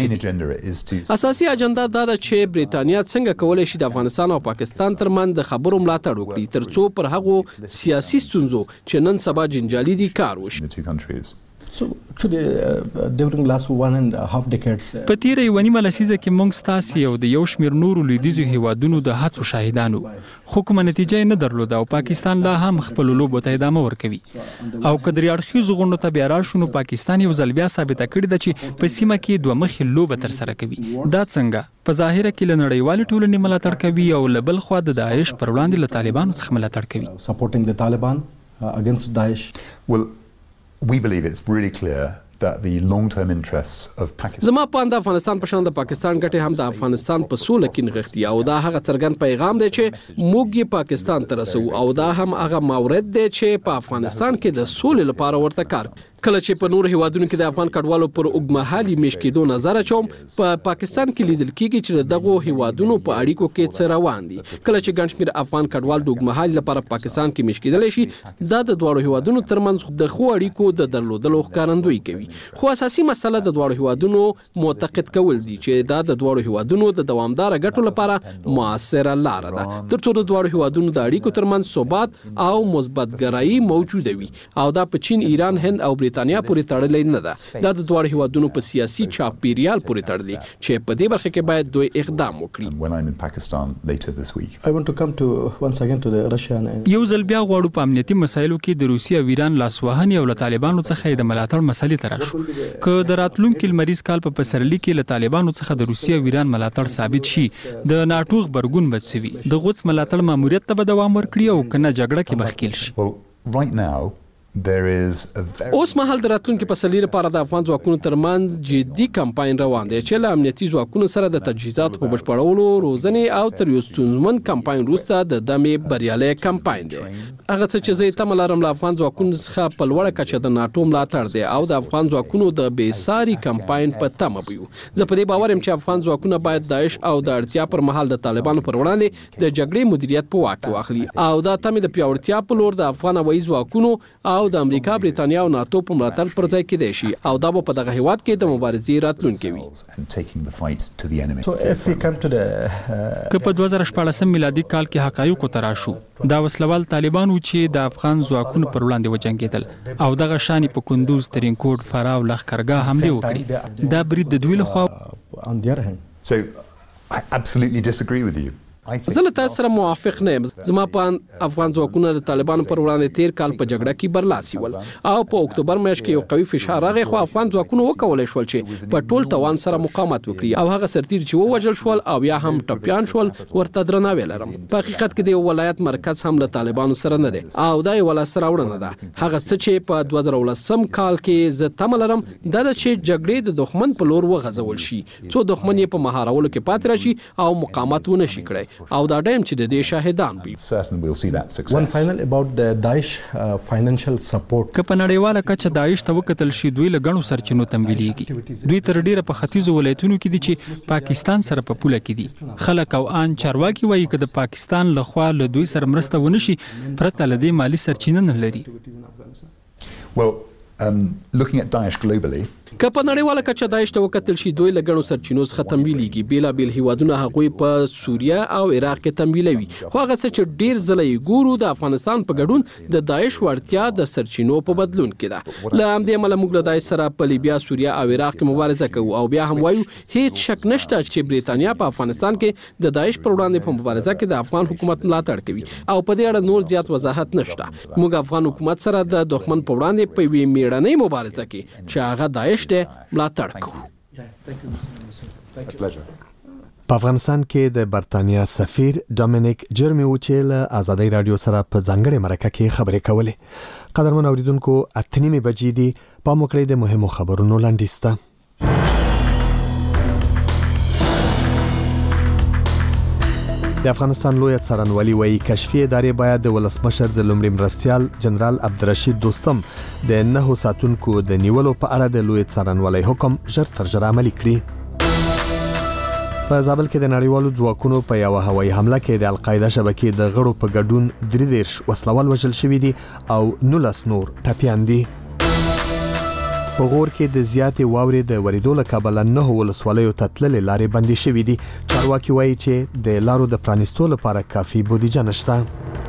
Speaker 10: برخه
Speaker 8: اساسي اجنډا دا ده چې بریټانیا څنګه کولای شي د افغانستان او پاکستان ترمنځ د خبرو ملاتړ وکړي ترڅو پر هغو سیاسي ستونزو چې نن سبا جنجالي دي کار وشي.
Speaker 9: So actually during last 1.5 decades
Speaker 10: په تیره یو نیمه لسیزه کې موږ ستاسو او د یو شمېر نورو لویدیځو هیوادونو د هڅو شاهدانو خو کومه نتیجه نه درلوده او پاکستان لا هم خپل لوبو ته ادامه ورکوي او کدرې اړخیزو غونډو ته بیا راشو پاکستان یو ځل بیا ثابته کړې ده چې په سیمه کې دوه مخې لوبه تر سره کوي. دا څنګه په ظاهره کې له نړیوالې ټولنې ملاتړ کوي او له بل خوا د داعش پر وړاندې له طالبانو څخه ملاتړ کوي.
Speaker 9: supporting the Taliban against Daesh.
Speaker 7: Well, we believe it's really clear that the long-term interests of Pakistan.
Speaker 8: زما په اند افغانستان په شان د پاکستان ګټې هم د افغانستان په سوله کې نغښتي او دا هغه څرګند پیغام دی چې موږ یې پاکستان ته رسوو او دا هم هغه مورد دی چې په افغانستان کې د سولې لپاره ورته کار کله چې په نور هیوادونو کې د افغان کډوالو پر اوږدمهالي میش کېدو نظر اچوم په پاکستان کې لیدل کېږي چې دغه هیوادونو په اړیکو کې څه روان دي. کله چې ګڼ شمېر افغان کډوال د اوږدمهالي لپاره پاکستان کې میش کېدلی شي دا د دواړو هیوادونو ترمنځ د ښو اړیکو د درلودلو ښکارندویي کوي. خو اساسي مسله د دواړو هیوادونو معتقد کول دي چې دا د دواړو هیوادونو د دوامدار ګټو لپاره موثره لار ده ترڅو د دواړو هیوادونو د اړیکو ترمنځ ثبات او مثبتګرایي موجوده وي او دا په چین، ایران، هند او بریتانیا پورې تړلې نه ده. دا د دواړو هیوادونو په سیاسي چاپیریال پورې تړلې چې په دې برخه کې باید دوی اقدام وکړي.
Speaker 7: When I'm in Pakistan later this week.
Speaker 9: I want to come to once again to the Russian.
Speaker 10: یو ځل بیا غواړو په امنیتي مسایلو کې د روسیې او ایران لاسوهنې او له طالبانو څخه د ملاتړ مسلې ته راشو. که د راتلونکي لمریز کال په پسرلي کې له طالبانو څخه د روسیې او ایران ملاتړ ثابت شي د ناټو غبرګون به څه وي؟ د غوڅ ملاتړ ماموریت ته به دوام ورکړي او کنه جګړه کې به ښکیل شي؟
Speaker 7: Well, right now there is a very
Speaker 8: اوس مهال د راتلونکي پسرلي لپاره د افغان ځواکونو ترمنځ جدي کمپاین روان دی چې له امنیتي ځواکونو سره د تجهیزاتو په بشپړولو، روزنې او تر یو ستونزمن کمپاین وروسته د دمې بریالی کمپاین دی. هغه څه چې زه یې تمه لرم له افغان ځواکونو څخه په لوړه کچه د ناټو ملاتړ دی او د افغان ځواکونو د بېساري کمپاین په تمه به یو. زه په دې باور یم چې افغان ځواکونه باید داعش او د اړتیا پر مهال د طالبانو پر وړاندې د جګړې مدیریت په واک کې واخلي او دا تمې د پیاوړتیا په لور د افغان هوایي ځواکونو او او د امریکا، بریتانیا او ناتو په ملاتړ پر ځای کېدای شي او دا به په دغه هیواد کې د مبارزې راتلونکی وي.
Speaker 10: که په 2014 میلادي کال کې حقایقو ته راشو، دا وسلوال طالبان و چې د افغان ځواکونو پر وړاندې وجنګېدل او دغه شانې په کندوز، ترینکوټ، فراه او لښکرګاه حملې وکړې. دا برید د دوی لخوا.
Speaker 7: So I absolutely disagree with you.
Speaker 8: زه له تاسو سره موافق نه یم. زما په افغان ځواکونه د طالبانو پر وړاندې تیر کال په جګړه کې برلاسي ول او په اکتوبر میاشت کې یو قوي فشار راغی، خو افغان ځواکونه وکولای شول چې په ټول توان سره مقاومت وکړي او هغه سرتیر چې ووژل شول او یا هم ټپیان شول ورته درناوی لرم. په حقیقت کې د ولایت مرکز هم له طالبانو سره نه دی او دا یو لاس راوړنه ده. هغه څه چې په 2019 کال کې زه تمه لرم دا د چې جګړې د دښمن په لور وغځول شي، څو دښمن یې په مهارولو کې پاتې راشي او مقاومت ونه شي کړی او دا ډیم چې د دې شاهدان وي.
Speaker 9: One final about the Daesh financial support.
Speaker 10: که په نړیواله کچه داعش ته وکتل شي، دوی له غنو سرچینو تمویلېږي. دوی تر ډیره په ختیځو ولایتونو کې دي چې پاکستان سره په پوله کې دي. خلک او ان چارواکي وایي چې د پاکستان لخوا له دوی سره مرسته ونشي پرته له دې مالی سرچینه نه لري.
Speaker 7: Well, looking at Daesh globally,
Speaker 8: که په نړیواله کچه داعش ته وکتل شي، دوی له ګڼو سرچینو څخه تمویلېږي. بیلابیل هیوادونه هغوی په سوریه او عراق کې تمویلوي، خو هغه څه چې ډیر ځله یې ګورو د افغانستان په ګډون د داعش وړتیا د سرچینو په بدلون کې ده. له همدې امله موږ له داعش سره په لیبیا، سوریه او عراق کې مبارزه کوو او بیا هم وایو هیڅ شک نشته چې بریتانیا په افغانستان کې د داعش پر وړاندې په مبارزه کې د افغان حکومت ملاتړ کوي او په دې اړه نور زیات وضاحت نشته. موږ افغان حکومت سره د دښمن په وړاندې په یوې میړنۍ مبارزه کې چې هغه داعش دی ملاتړ.
Speaker 1: په افغانستان کې د برتانیا سفیر ډومینیک جرمی و چې له آزادۍ رادیو سره په ځانګړې مرکه کې خبرې کولې. قدرمن اوریدونکو، 8:30 بجې دي. پام وکړئ د مهمو خبرونو لنډیز ته. د افغانستان لوی څارنوالي وایي کشفي ادارې باید د ولسمشر د لومړي مرستیال جنرال عبدالرشید دوستم د 9 ساتونکو د نیولو په اړه د لوی څارنوالۍ حکم ژر تر ژره عملي کړي. په زابل کې د نړیوالو ځواکونو په یو هوایي حمله کې د القاعده شبکې د غړو په ګډون 33 وسلوال وژل شوي دي او 19 نور ټپیان دي. په غور کې د زیاتې واورې د وریدو له کبله 9 ولسوالیو ته تللې لارې بندې شوې دي. چارواکي وایي چې د لارو د پرانیستو لپاره کافي بودیجه نشته.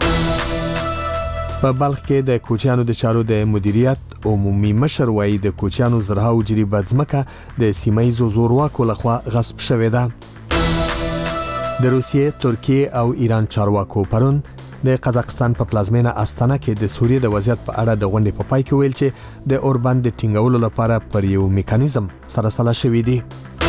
Speaker 1: په بلخ کې د کوچیانو د چارو د مدیریت عمومي مشر وایي د کوچیانو زرهاو جریبه ځمکه د سیمه‌ییزو زورواکو لخوا غصب شوې ده. د روسیې، ترکیې او ایران چارواکو پرون د قزاقستان په پلازمینه استانه کې د سوریې د وضعیت په اړه د غونډې په پای کې ویل چې د اوربند د ټینګولو لپاره پر یو میکانیزم سره سلا شوي دي.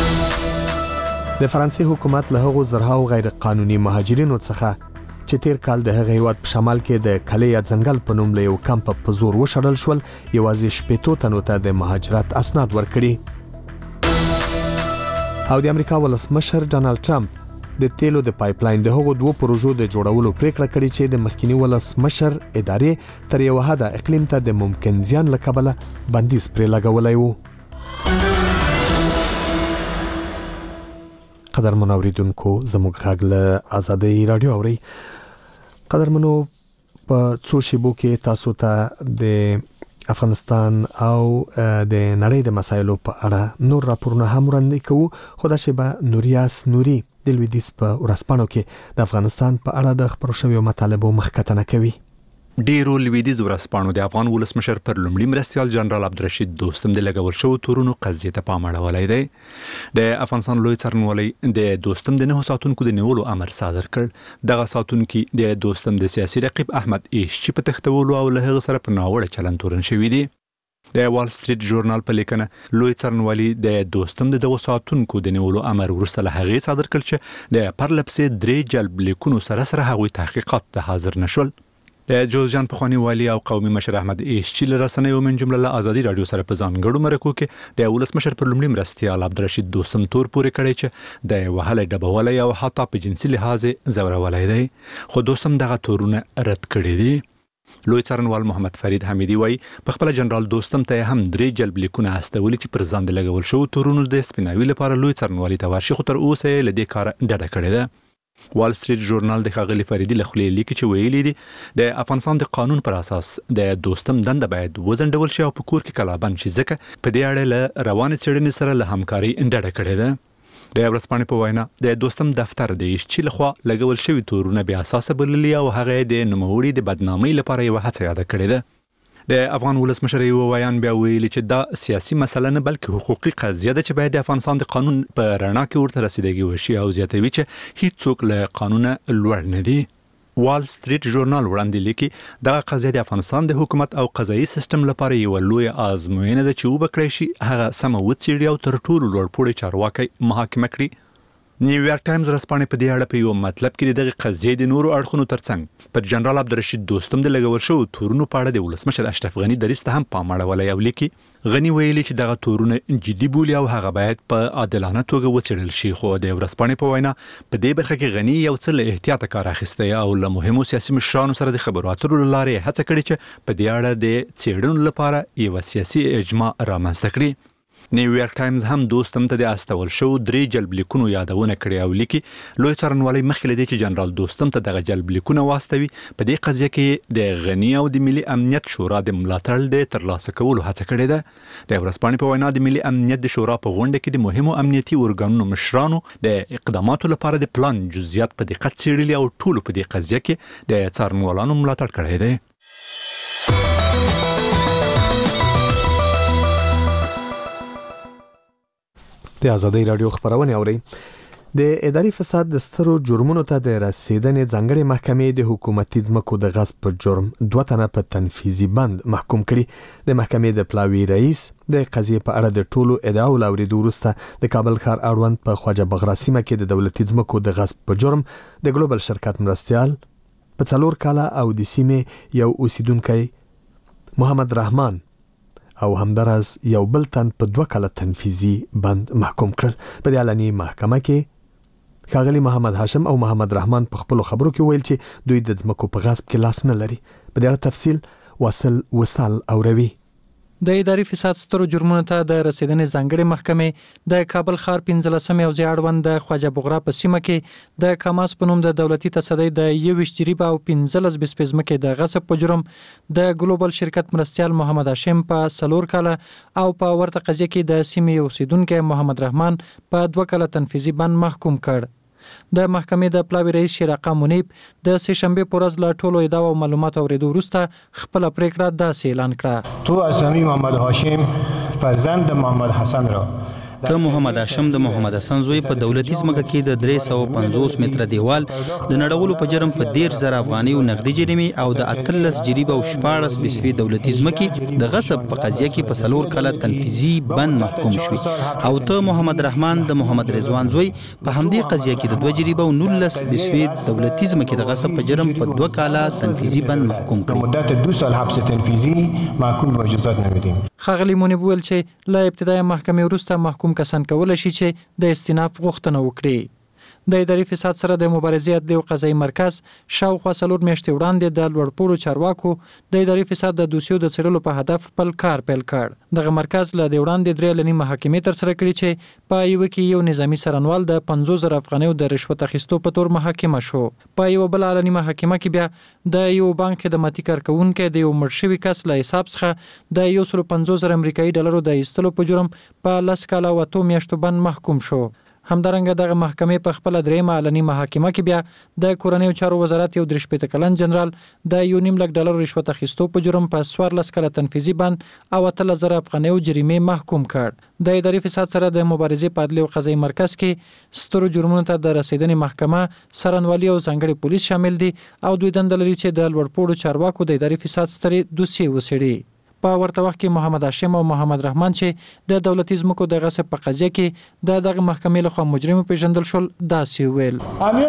Speaker 1: د فرانسې حکومت له هغو زرهاو غیر قانوني مهاجرینو څخه چې تیر کال د هغه هیواد په شمال کې د کلی یا ځنګل په نوم له یو کمپ په زور وشړل شول، یوازې 15 تنو ته د مهاجرت اسناد ورکړي. او د امریکا ولسمشر ډانلډ ټرمپ د تیلو د پایپلاین د هغو 2 پروژو د جوړولو پریکړه کړې چې د مخکنی ولسمشر ادارې تر یو حده اقلیم ته د ممکن زیان له کبله بندیز پرې لګولی وو. قدرمن اوریدونکو، زموږ غږ له آزادۍ رادیو اورئ. قدرمنو، په څو شیبو کې تاسو ته د افغانستان او د نړۍ د مسایلو په اړه نور راپورونه هم وړاندې کوو، خو دا شیبه نوریاس نوري د لویدیځ په ورځپاڼو کې د افغانستان په اړه د خبرو شویو مطالبو مخکتنه کوي.
Speaker 11: ډیرو لویدیځ ورځپاڼو د افغان ولسمشر پر لومړي مرستیال جنرال عبدالرشید دوستم د لګول شوو تورونو قضیې ته پام اړولی دی. د افغانستان لوی څارنوالۍ د دوستم د 9 ساتونکو د نیولو امر صادر کړ. دغه ساتونکي د دوستم د سیاسي رقیب احمد ایشچی په تښتولو او له هغه سره په ناوړه چلند تورن شوي دي. د وال سټریټ ژورنال په لیکنه لوی څارنوالي د دوستم د دغه ساتونکو د نیولو امر وروسته له هغې صادر کړ چې د پرلپسې 3 جلب لیکونو سره هغوی تحقیقات ته حاضر نشول. د جوزجان پخوانی والی او قومي مشر احمد ایشچی له رسنیو من جمله له آزادي رادیو سره په ځانګړو مرکو کې د ولسمشر پر لومړي مرستیال عبدالرشید دوستم تور پورې کړی چې د وهلې ډبولی او حتی په جنسي لحاظ زورولی دی، خو دوستم دغه تورونه رد کړي دي. لوی څارنوال محمد فرید حمیدی وایي په خپل جنرال دوستم ته هم 3 جلب لیکونه استولي چې پر ځان د لګول شو تورونو د سپیناوي لپاره لوی څارنوالي ته ورشي، خو تر اوسه له دې کار ډډه کړې ده. وال سټریټ ژورنال د ښاغلي فریدي له خولې لیکي چې ویلي دي د افغانستان د قانون پر اساس د دوستم دنده باید وزنډول شي او په کور کې کلابند شي، ځکه په دې اړه له روانې څېړنې سره له همکارۍ ډډه کړې ده. د ورځپاڼې په وینا د دوستم دفتر د ایشچي لخوا لګول شوي تورونه بې اساسه بللي او هغه د نوموړي د بدنامۍ لپاره یوه هڅه یاده کړې ده. د افغان ولسمشر یو ویان بیا ویلي چې دا سیاسي مسله نه بلکې حقوقي قضیه ده چې باید د افغانستان د قانون په رڼا کې ورته رسیدګي وشي او زیاتوي چې هیڅوک له قانونه لوړ نه دي. وال سټریټ ژورنال وړاندې لیکي دغه قضیه د افغانستان د حکومت او قضایي سیستم لپاره یو لوی آزموینه ده چې وبکړی شي هغه سم وڅېړي او تر ټولو لوړ پوړي چارواکي محاکمه کړي. نیویارک ټایمز ورځپاڼې په دې اړه په یو مطلب کې دغه قضیې د نورو اړخونو ترڅنګ پر جنرال عبدالرشید دوستم د لګول شوو تورونو په اړه د ولسمشر اشرف غني دریځ ته هم پام اړولی او لیکي غني ویلي چې دغه تورونه جدي بولي او هغه باید په عادلانه توګه وڅېړل شي، خو د ورځپاڼې په وینا په دې برخه کې غني یو څه له احتیاطه کار اخیستی او له مهمو سیاسي مشرانو سره د خبرو اترو له لارې هڅه کړې چې په دې اړه د څېړنو لپاره یوه سیاسي اجماع رامنځته کړي. نیویارک ټایمز هم دوستم ته د استول شو 3 جلب لیکونو یادونه کړې او لیکي لوی څارنوالۍ مخکې له دې چې جنرال دوستم ته دغه جلب لیکونه واستوي په دې قضیه کې د غني او د ملي امنیت شورا د ملاتړ د ترلاسه کولو هڅه کړې ده. د ورځپاڼې په وینا د ملي امنیت د شورا په غونډه کې د مهمو امنیتي ارګانونو مشرانو د اقداماتو لپاره د پلان جزئیات په دقت څېړلي او ټولو په دې قضیه کې د څارنوالانو ملاتړ کړی دی.
Speaker 1: د ازادۍ رادیو خبرونه اوري. د اداري فساد د سترو جرمونو ته د رسیدنې ځانګړې محکمې د حکومتي ځمکو د غصب په جرم 2 تنه په تنفیذي بند محکوم کړي. د محکمې د پلاوي رئیس د قضیې په اړه د ټولو ادعاو لاوریدو وروسته د کابل ښار اړوند په خواجه بغرا سیمه کې د دولتي ځمکو د غصب په جرم د ګلوبل شرکت مرستیال په 4 کاله او د سیمې یو اوسیدونکی محمد رحمان او همدارس یو بل تن په 2 کاله تنفیذي بند محکوم کړل. په دې اعلاني محکمه کې ښاغلي محمد هاشم او محمد رحمان په خپل خبرو کې ویل چې دوی د ځمکو په غصب کې لاس نه لري. په دې اړه تفصیل واصل وصال اوروي.
Speaker 12: د اداري فساد سترو جرمونو ته د رسیدنې ځانګړې محکمې د کابل ښار 15 او اړوند د خواجه بغرا په سیمه کې د کماس په نوم د دولتي تصدۍ د 21 جریبه او 15 بسپزمکې د غصب په جرم د ګلوبل شرکت مرستیال محمد هاشم په 4 کاله او په ورته قضیه کې د سیمې اوسیدونکو محمد رحمان په 2 کاله تنفیذي بند محکوم کړ. د محکمې د پلاوي رئیس شیراقه منیب د سه شنبه پر ورځ لا ټولو ادعا او معلومات اوریدو وروسته خپل پریکړه داسې اعلان کړه:
Speaker 13: تو اسامی محمد هاشم فرزند محمد حسن را
Speaker 14: ته محمد هاشم د محمد حسن زوی په دولتي ځمکه کې د 350 متره دیوال د نړولو په جرم په 10,000 افغاني او نقدي جریمه او د 13 جریبه او 14 بسفي دولتي ځمکې د غصب په قضیه کې په 4 کاله تنفیذي بند محکوم شوی او ته محمد رحمان د محمد رضوان زوی په همدې قضیه کې د 2 جریبه او 19 بسفي دولتي ځمکې د غصب په جرم په 2 کاله تنفیذي بند محکوم کړ.
Speaker 13: مدت 2 سال حبس تنفیذی محکوم به اجازه نمیدیم.
Speaker 12: ښاغلي منیب ویل چې لا ابتدایي محکمې وروسته محکوم کسان کولای شي چې د استئناف غوښتنه وکړي. د اداري فساد سره د مبارزې عدلي او قضایي مرکز شاوخوا 4 میاشتې وړاندې د لوړپوړو چارواکو د اداري فساد د دوسیو د څېړلو په هدف خپل کار پیل کړ. دغه مرکز له دې وړاندې 3 لنی محاکمې ترسره کړې چې په یو کې یو نظامی سرنوال د 50,000 افغانیو د رشوت اخیستو په تور محاکمه شو. په یو بل لنی محاکمه کې بیا د یو بانک خدماتي کارکونکو د یو مرشوي کس له حساب څخه د 150,000 امریکایي ډالرو د ایستلو په جرم په 10 کاله او 2 میاشتو بند محکوم شو. همدارنګه دغه محکمې په خپل درېمه علني محاکمه کې بیا د کورنیو چارو وزارت یو 3 کلن جنرال د $1.5 لک رشوت اخیستو په جرم په 14 کاله تنفیذي بند او 13,000 افغانیو جریمه محکوم کړ. د اداري فساد سره د مبارزې په عدلي او قضایي مرکز کې سترو جرمونو ته د رسیدنې محکمه سرنوالي او ځانګړي پولیس شامل دي او دوی دنده لري چې د لوړپوړو چارواکو د اداري فساد سترې دوسیې وڅېړي. په ورته وخت کې محمد هاشم او محمد رحمان چې د دولتي ځمکو د غصب په قضیه کې د دغه محکمې لخوا مجرم پیژندل شول داسې ویل: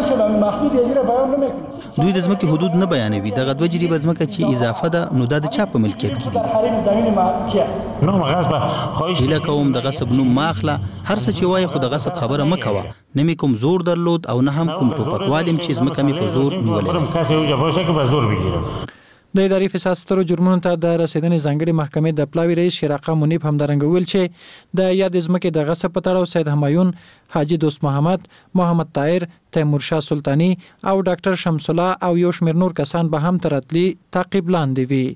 Speaker 14: دوی د ځمکې حدود نه بیانوي. دغه 2 جریبه ځمکه چې اضافه ده نو دا د چا په ملکیت کې دي؟ هیله کوم د غصب نوم ما اخله. هر څه چې وایي خو د غصب خبره مه کوه. نه مې کوم زور درلود او نه هم کوم ټوپکوال یم چې ځمکه مې په زور نیولې.
Speaker 12: د اداري فساد سترو جرمونو ته د رسیدنې ځانګړي محکمې د پلاوي رئیس شیراقه منیب همدارنګه ویل چې د یاد ځمکې د غصب په تړاو سید همایون، حاجی دوست محمد طاهر، تیمور شاه سلطانی او ډاکټر شمس الله او یو شمېر نور کسان به هم تر اتلي تعقیب لاندې وي.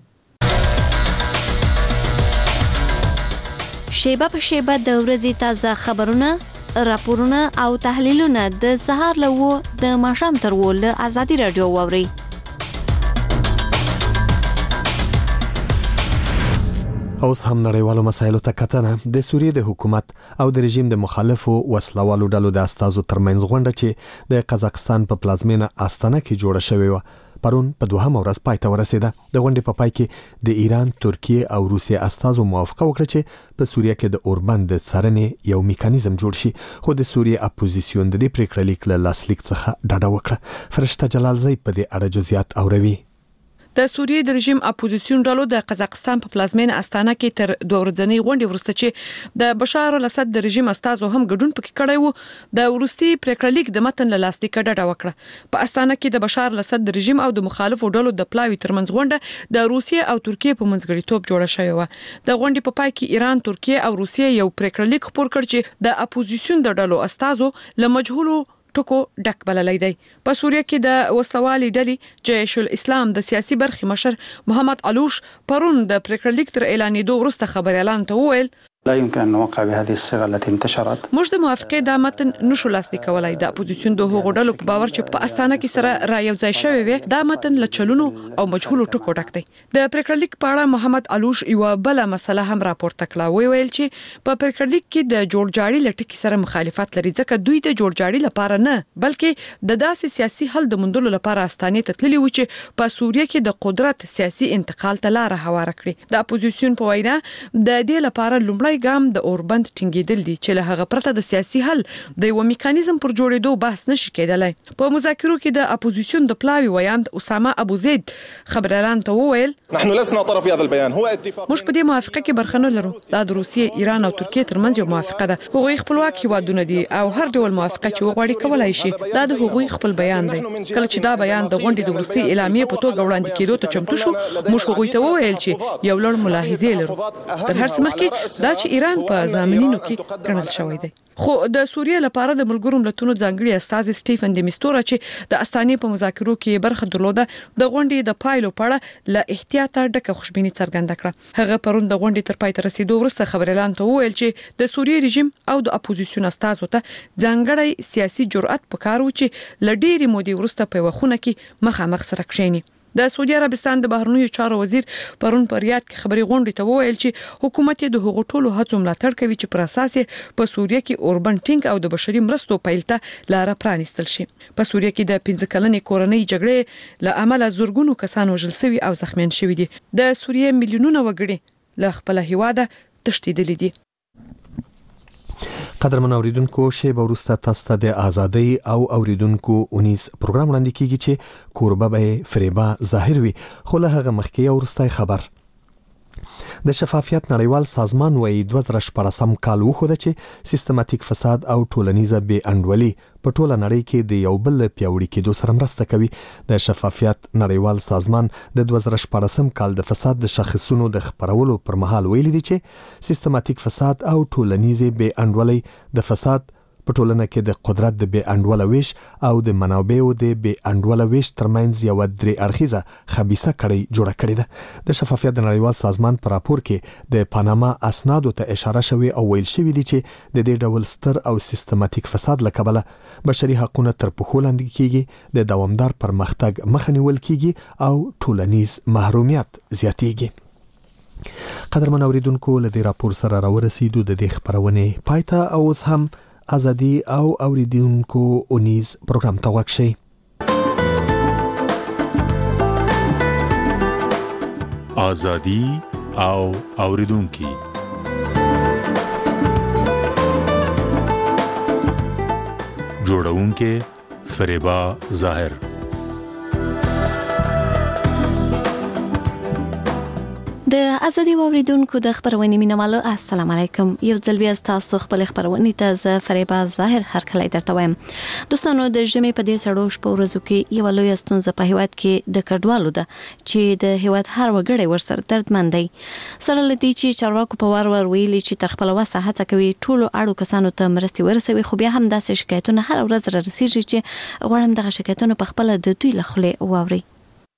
Speaker 15: شیبه په شیبه د ورځې تازه خبرونه، راپورونه او تحلیلونه د سهار له 9 د ماښام تر 10 له آزادي رادیو واورئ.
Speaker 1: اوس هم نړیوالو مسایلو ته کتنه. د سوریې د حکومت او د رژیم د مخالفو وسلوالو ډلو د استازو ترمنځ غونډه چې د قزاقستان په پلازمینه آستانه کې جوړه شوې و پرون په دوهم ورځ پای ته ورسیده. د غونډې په پای کې د ایران، ترکیه او روسیې استازو موافقه وکړه چې په سوریه کې د اوربند د څارنې یو میکانیزم جوړ شي، خو د سوریې اپوزیسیون د دې پریکړې لیک له لاسلیک څخه ډډه وکړه. فرشته جلالزی په دې اړه جزئیات اوروي.
Speaker 4: د سوریې د رژیم اپوزیسیون ډلو د قزاقستان په پلازمینه آستانه کې تر 2 ورځنۍ غونډې وروسته چې د بشار الاسد د رژیم استازو هم ګډون پکې کړی وو، د وروستي پریکړه لیک د متن له لاسلیک ډډه وکړه. په آستانه کې د بشار الاسد د رژیم او د مخالفو ډلو د پلاوي ترمنځ غونډه د روسیې او ترکیه په منځګړیتوب جوړه شوې و. د غونډې په پای کې ایران، ترکیه او روسیې یو پریکړه لیک خپور کړ چې د اپوزیسیون د ډلو استازو له مجهولو ټکو ډک بللی دی. په سوریه کې د وسلوالي ډلې جیش الاسلام د سیاسي برخې مشر محمد علوش پرون د پریکړه لیک تر اعلانېدو وروسته خبريالان ته وویل
Speaker 16: لا يمكن أن نوقع بهذه الصيغة التي انتشرت.
Speaker 4: موږ د موافقې د متن نشو لاسلیک کولای. د اپوزیسیون د هغو ډلو په باور چې په استانه کې سره را یو ځای شوی وي، دا متن له چلونو او مجهولو ټکو ډک دی. د پریکړه لیک په اړه محمد علوش یو بل مسله هم راپورته کړه. ویل چې په پریکړه لیک کې د جوړجاړي لټکی سره مخالفت لري، ځکه دوی د جوړجاړي لپاره نه بلکې د داسې سیاسي حل د موندلو لپاره استانه تتللی و چې په سوریه کې د قدرت سیاسي انتقال ته لار هواره کړي. د اپوزیسیون په وینا د دې لپاره لومړی ګام د اوربند ټینګېدل دي چې له هغه پرته د سیاسي حل د یو میکانیزم پر جوړېدو بحث نشي کېدلی. په مذاکرو کې د اپوزیسیون د پلاوي ویاند اسامه ابو زید خبريالان ته وویل
Speaker 17: نحن لسنا طرف هذا البيان، هو اتفاق.
Speaker 4: موږ په دې موافقه کې برخه نه لرو. دا د روسیې، ایران او ترکیه ترمنځ یو موافقه ده. هغوی خپلواک هیوادونه دي او هر ډول موافقه چې وغواړي کولای شي. دا د هغوی خپل بیان دی. کله چې دا بیان د غونډې د وروستي اعلامیې په توګه وړاندې کېدو ته چمتو شو، موږ هغوی ته وویل چې یو لړ ملاحظې لرو. تر هر څه مخکې دا چې ایران په ضامنینو کې ګڼل شوی دی. خو د سوریه لپاره د ملګرو ملتونو ځانګړي استاذ سټیفن د میستورا چې د استانې په مذاکرو کې برخه درلوده، د غونډې د پایلو په اړه له احتیاط ډکه خوشبیني څرګنده کړه. هغه پرون د غونډې تر پای ته رسیدو وروسته خبريالان ته وویل چې د سوریې رژیم او د اپوزیسیون استازو ته ځانګړی سیاسي جرأت پکار و چې لډيري مودې وروسته په وخونه کې مخامخ سره کښینی. د سعودي عربستان د بهرنیو چارو وزیر پرون په ریاض کې خبري غونډې ته وویل چې حکومت د هغو ټولو هڅو ملاتړ کوي چې پر اساس په سوریه کې اوربن ټینګ او د بشري مرستو پیلته لار پرانیستل شي. په سوریه کې د 15 کلنې کورنۍ جګړې له امله زورګونو کسان وژل شوي او زخمیان شوي دي. د سوریه میلیونونه وګړي له خپل هیواده تښتیدلي دي.
Speaker 1: قدرمن اوریدونکو، شیبه وروسته تاسو ته د ازادۍ او اوریدونکو اونیز پروګرام وړاندې کیږي چې کوربه به فریبا ظاهر وي. خو له هغه مخکې یو وروستی خبر. د شفافیت نړیوال سازمان وايي 2014 کال وښوده چې سیستماتیک فساد او ټولنیزه بې انډولي په ټوله نړۍ کې د یو بل پیاوړي کېدو سره مرسته کوي. د شفافیت نړیوال سازمان د 2014 کال د فساد د شاخصونو د خبرولو پر مهال ویلي دي چې سیستماتیک فساد او ټولنیزه بې انډولي د فساد په ټولنه کې د قدرت د بې انډوله ویش او د منابعو د بې انډوله ویش ترمنځ یو درې اړخیزه خبيثه کړي جوړه کړې ده. د شفافیت نړیوال سازمان په راپور کې د پاناما اسنادو ته اشاره شوی او ویل شوی دی چې د دې ډول ستر او سیستماتیک فساد لکبله بشري حقوقونه تر پښو لاندې کیږي، د دوامدار پرمختګ مخه نیول کیږي او ټولنیز محرومیت زیاتیږي. قدرمن اوریدونکو، له دې راپور سره راورسېدو د دې خبرونه پایته او اوس هم ازادي او اوریدونکو اونیز پروګرام ته وښی.
Speaker 18: ازادي او اوریدونکو جوړونکو فریبا ظاهر.
Speaker 15: د ازادي اوریدونکو د خبرونې مینوالو السلام علیکم. یو ځل بیا تاسو خپل خبرونې ته ز فریبا ظاهر هرکلی درته وایم. دوستانو د ژمي په دې سړو شپو ورځو کې یو لوی ستونزه په هیواد کې د کډوالو ده چې د هیواد هر وګړی ورسره دردمند دی. سره لدی چې چارواکو په وار ویلي چې تر خپل وسه هڅه کوي ټولو اړو کسانو ته مرستې ورسوي، خو بیا هم داسې شکایتونه هر ورځ را رسیږي چې غواړم دغه شکایتونه په خپل د دوی له خولې واوري.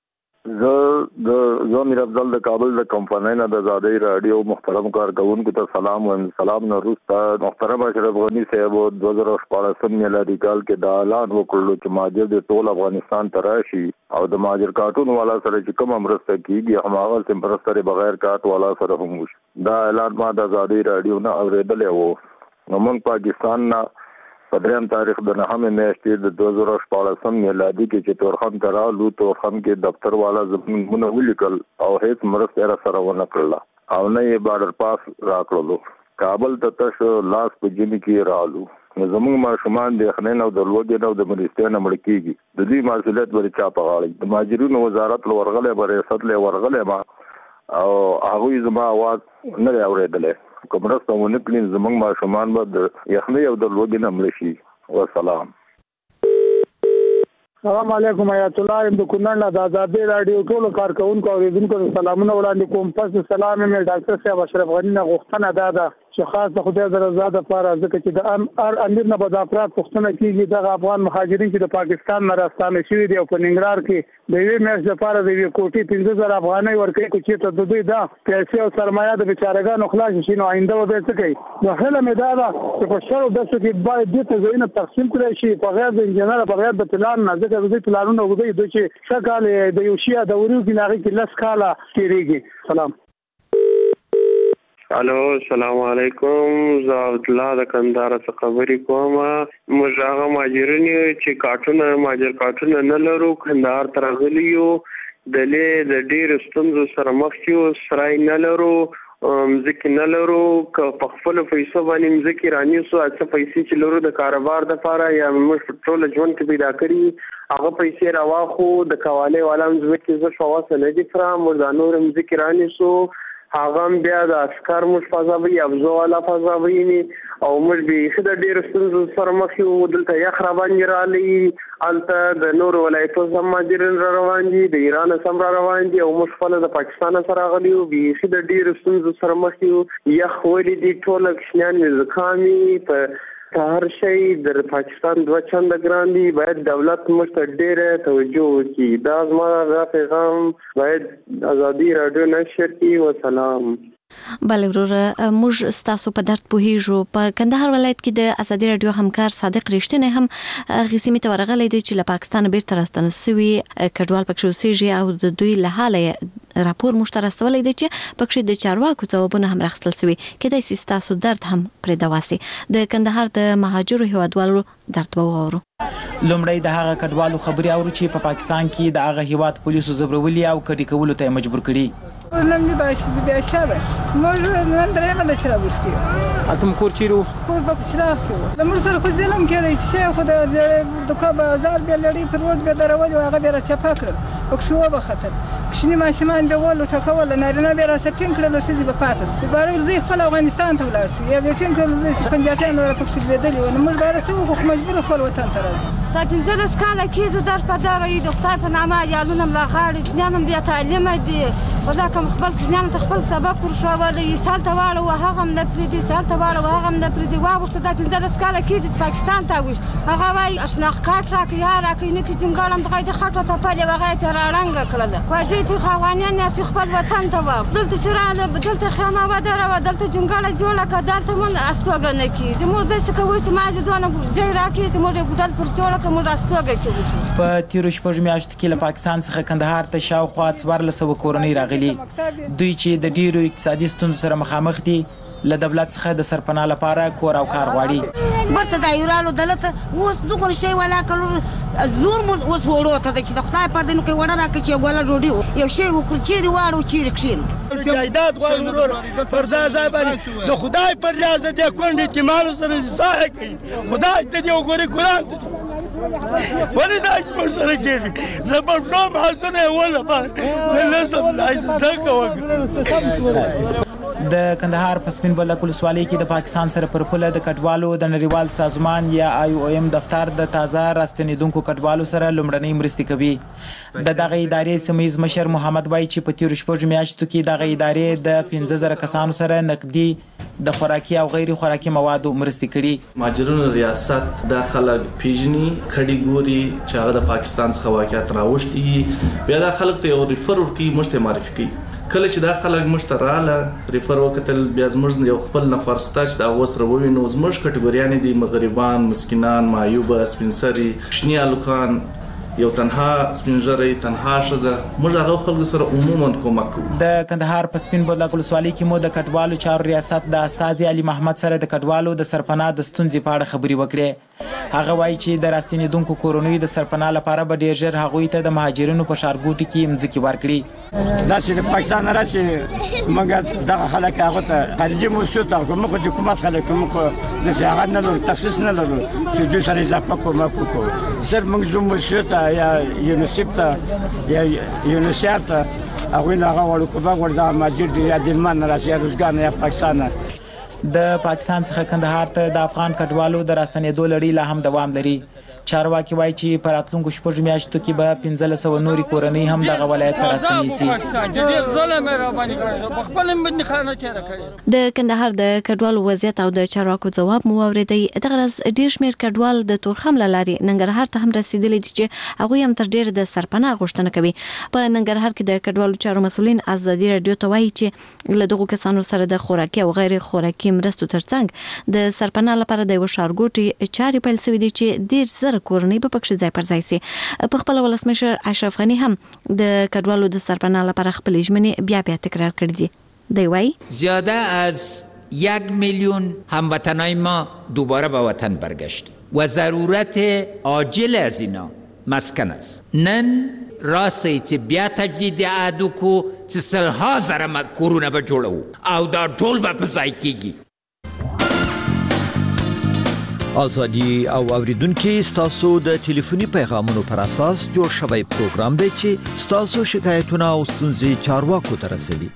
Speaker 19: زه میر افضل د کابل د کمپنۍ نه د آزادۍ رادیو محترم کارکونکو ته سلام وایم. سلام نه وروسته محترم اشرف غنی صاحب 2014 میلادي کال کې د اعلان وکړلو چې مهاجر د ټول افغانستان ته راشي او د مهاجر کارتون والا سره چې کوم مرسته کیږي هماغه سمپرستر بغیر کارت والا سره هم وشي. دا اعلان ما د آزادۍ رادیو نه اورېدلی و. نو موږ پاکستان نه په 3 تاریخ د 9 میاشتې د 2014 میلادي کې چې تورخم ته رالو، تورخم کې دفتر والا زمونږ ولیکل او هیڅ مرسته را سره ونه کړله او نه یې بارډر پاس راکړلو. کابل ته تش لاس په جمی کې رالو. زمونږ ماشومان د یخنۍ او د لوږې او د مرستې نه مړ کېږي. د دې مسؤلیت بل چا په غاړه. د مهاجرینو وزارت ورغله به ریاست له ورغله ما او هغه زما आवाज نه اورېدله. کومرسته ونه کړین زمونږ ماشومان به د یخنۍ او د لوږې نه مړ شي. والسلام.
Speaker 20: السلام علیکم آیت الله د کونړ د آزادۍ رادیو ټولو کارکونکو او اوریدونکو ته سلامونه وړاندې کوم. پس سلام مې ډاکټر صاحب اشرف غنی نه غوښتنه ده چې خاص د خدای د رضا لپاره ځکه چې د امیر نه به افراد پوښتنه کیږي د افغان مهاجرین چې د پاکستان نه راستانه شوي دي او په ننګرهار کې د یوې میاشتې لپاره د یوې کوټې 15000 افغانۍ ورکوي، خو چېرته د دوی دا پیسې او سرمایه د بیچارهګانو خلاص شي نو آینده به څه کوي. نو هیله مې دا ده چې په شرو داسې کې باید دې ته ځایونه تقسیم کړی شي په غیر د انجینر په غیر د پلان نه، ځکه د دوی پلانونه اوږده دي چې ښه کال د یو شي دورو کې هغې کې 10 کاله تېرېږي. سلام.
Speaker 3: الو السلام علیکم. زه عبدالله د کندهار څخه خبرې کوم. موږ هغه مهاجرین چې مهاجر کارتونه نه لرو کندهار ته راغلي یو، د ډېرو ستونزو سره مخ یو، سرای نه لرو، مځکې نه لرو، که په خپلو پیسو باندې مځکې رانیسو څه پیسې چې لرو د کاروبار دپاره یا موږ په ټوله ژوند کې پیدا کړي هغه پیسې راواخو د کوالۍ والا مځکې زه ښه وسه نه دي کړه، موږ دا نور مځکې رانیسو هغه هم بیا د عسکر موږ فضاوي ابزو والا فضاوي او موږ بیخي د ډېرو ستونزو سره مخ یو. دلته یخ راباندې رالي، هلته د نورو ولایتونو هم مهاجرین را روان دي، د ایران هم را روان دي او موږ خپله د پاکستان څخه راغلي یو. بیخي د ډېرو ستونزو سره مخ یو. یخ ولې دي ټوله کوچنیان مې زکامي په هر شی د پاکستان 2 چنده ګران دي. باید دولت موږ ته ډېره توجه وکړي. دا زما دا پیغام باید آزادي رادیو نشر کړي. وسلام.
Speaker 15: بله وروره موږ ستاسو په درد پوهیږو. په کندهار ولایت کې د ازادي رادیو همکار صادق رښتینی هم هغې سیمې ته ورغلی دی چې له پاکستانه بیرته راستانه سوي کډوال پکښې اوسېږي او د دوی له حاله راپور موږ ته راستولی دی چې پکښې د چارواکو ځوابونه هم راخیستل سوي. کیدای سي ستاسو درد هم پرې دوا سي. د کندهار د مهاجرو هیوادوالو درد به واورو.
Speaker 21: لومړی د هغه کډوالو خبرې اورو چې په پاکستان کې د هغه هیواد پولیسو زبرولي او کډې کولو ته مجبور کړي.
Speaker 22: نن دی بیا شابه موږ نن درېمه د چرا بوستي
Speaker 21: اتم کور چیرو
Speaker 22: کور په چرا کې د موږ سره خو ظلم کېږي چې خو د دوکا بازار بیا لړۍ پر ورځ به درول او هغه بیا چپا کړ پکښو به خطر کښنی ماشومان به ولو ټکول نارینه بیا را سټین کړل چې به پاتس په بار ورځي خپل افغانستان ته ولاړ شي یا به ټین کړل چې پنځاتان ور پکښ لیدل او موږ بار څه خو مجبور خپل وطن ته راځي.
Speaker 23: دا 15 کاله کې در په دار ای د خدای په نامه یالونه ملاخاړي ځنانم بیا تعلیم دي خدا کوم خپل ځنان ته خپل سبق ورشوالې سال ته واړو هغه هم نه پریدي سال ته واړو هغه هم نه پریدي واغوسته دا 15 کاله کې د پاکستان ته وښ هغه وايي اشناخ کاټ راکې یا راکې نه کې جنګالم دغه د خټو ته پالي هغه ته راړنګ کړل وځي ته خوانیان ناس خپل وطن ته و دلته سره دلته خیمه ودره و دلته جنګاله جوړه کړه دلته مون استوګه نه کی د مور د څه کوي چې ما دې دونه ځای راکې چې مور ګډل پر جوړه کوم راستوګه کی
Speaker 21: په تیرو شپږ میاشتو کې له پاکستان څخه کندهار ته شاوخوا 1400 کورنۍ راغلي دوی چې د ډیرو اقتصادي ستونزو سره مخامخ دي له دولت څخه د سرپناه لپاره کور او کار غواړي
Speaker 24: برته د ایرالو دلته اوس دغه شی ولا کړو زور مو اوس وړو ته چې د خدای پر دې نو کې وړه راکې چې ولا جوړي یو شی وکړ چې واړو چې رښین
Speaker 25: جایداد غواړي ورور پر ځای باندې د خدای پر لاس دې کونډې کې مالو سره ځای کوي خدای دې وګوري قرآن ولې دا چې سره کېږي د پښتو محاسنه یې ونه د نسب ځکه وکړه.
Speaker 21: د کندهار په سپین بولدک ولسوالۍ کې د پاکستان سره پر پوله د کډوالو د نړیوال سازمان یا IOM دفتر د تازه راستنیدونکو کډوالو سره لومړنۍ مرستې کوي. د دغه ادارې سیمهیز مشر محمد وایي چې په تیرو شپږو میاشتو کې دغه ادارې د 15,000 کسانو سره نقدي د خوراکي او غیر خوراکي موادو مرستې کړي.
Speaker 2: مهاجرونو ریاست د خلک پیژني کډي ګوري چې هغه د پاکستان څخه واقعیت راوښتي بیا د خلک ته یو ریفر ورکوي موږ ته معرفي کوي. کله چې دا خلک موږ ته رااله ریفر وکتل بیا زموږ یو خپل نفر ستا چې دا اوس راووینو زموږ کټګوریانې دي مغربان مسکینان معیوبه سپین سري شني هلکان یو تنها سپین ږیری تنها ښځه موږ هغه خلکو سره عموما کومک کوو.
Speaker 21: د کندهار په سپین بولدک ولسوالۍ کې مو د کډوالو چارو ریاست د استازي علي محمد سره د کډوالو د سرپناه د ستونزې په اړه خبرې وکړې. هغه وایي چې د راستنیدونکو کورنیو د سرپناه لپاره به ډېر ژر هغوی ته د مهاجرینو په ښارګوټي کې مځکې ورکړي.
Speaker 5: داسې د پاکستان راشي موږ دغه خلک هغه ته خارجي موسسو ته کوم خو د حکومت خلک کوم خو د هغه نه لرو تخصیص نه لرو چې دوی سره اضافه کومک وکړو. صرف موږ زموږ موسسو ته یا یونیسف ته یا یونیسف ته هغوی نه هغه وړو کومک ورته مهاجر دي یا دلمن نه راشي یا روزګار نه یا پاکستان نه.
Speaker 21: د پاکستان څخه کندهار ته د افغان کډوالو د راستنېدو لړۍ لا هم دوام لري. چارواکي وایي چې په راتلونکو شپږو میاشتو کې به 1500 نورې کورنۍ هم دغه ولایت ته راستنې شي.
Speaker 15: د کندهار د کډوالو وضعیت او د چارواکو ځواب مو اوریدئ. دغه ورځ ډېر شمېر کډوال د تورخم له لارې ننګرهار ته هم رسېدلي دي چې هغوی هم تر ډېره د سرپناه غوښتنه کوي. په ننګرهار کې د کډوالو چارو مسؤلین ازادي راډیو ته وایي چې له دغو کسانو سره د خوراکي او غیر خوراکي مرستو ترڅنګ د سرپناه لپاره د یو ښارګوټي چارې پیل شوې دي چې ډېر زر کورنۍ به پکښې ځای پر ځای سي. په خپل ولسمشر اشرف غني هم د کډوالو د سرپناه لپاره خپل ژمنې بیا تکرار کړې دي. دی وایي
Speaker 6: زیاده از 1 میلیون هموطنای ما دوباره به وطن برگشت و ضرورت عاجل از اینا مسکن است. نن راستی چې بیا تجدید عهد وکړو چې سلها زره کورونه به جوړو او دا ټول به په ځای کېږي.
Speaker 9: آزادی او اوریدونکو ستاسو د ټلیفوني پیغامونو پر اساس جوړ شوی پروګرام دی چې ستاسو شکایتونه او ستونزې چارواکو ته رسوي.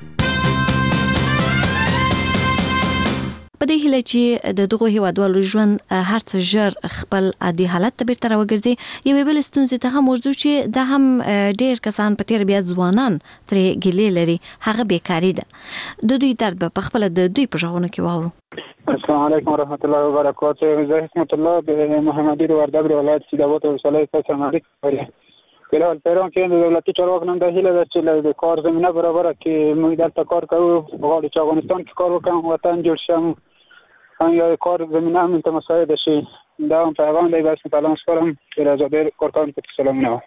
Speaker 15: په دې هیله چې د دغو هیوادوالو ژوند هر څه ژر خپل عادي حالت ته بیرته راوګرځي. یوې بلې ستونزې ته هم ورځو چې دا هم ډېر کسان په تېره بیا ځوانان ترې ګیلې لري، هغه بیکاري ده. د دوی درد به پخپله د دوی په غوږونو کې واورو.
Speaker 20: السلام علیکم ورحمۃ اللہ وبرکاتہ. زه حکمت الله د محمدي وردګ ولایت سیداباد ولسوالۍ څخه عملي کوي. فلحال پیران کې د دولتي چارواکو نن د هیله ده چې د کار زمینه برابره کړي. موږ دلته کار کوو، غواړو چې افغانستان کې کار وکړو، وطن جوړ شي، یا کار زمینه هم ته مساعد شي. دا هم پیغام دی. بس سلام سپارم چې راځي کارکونکو ته سلامونه.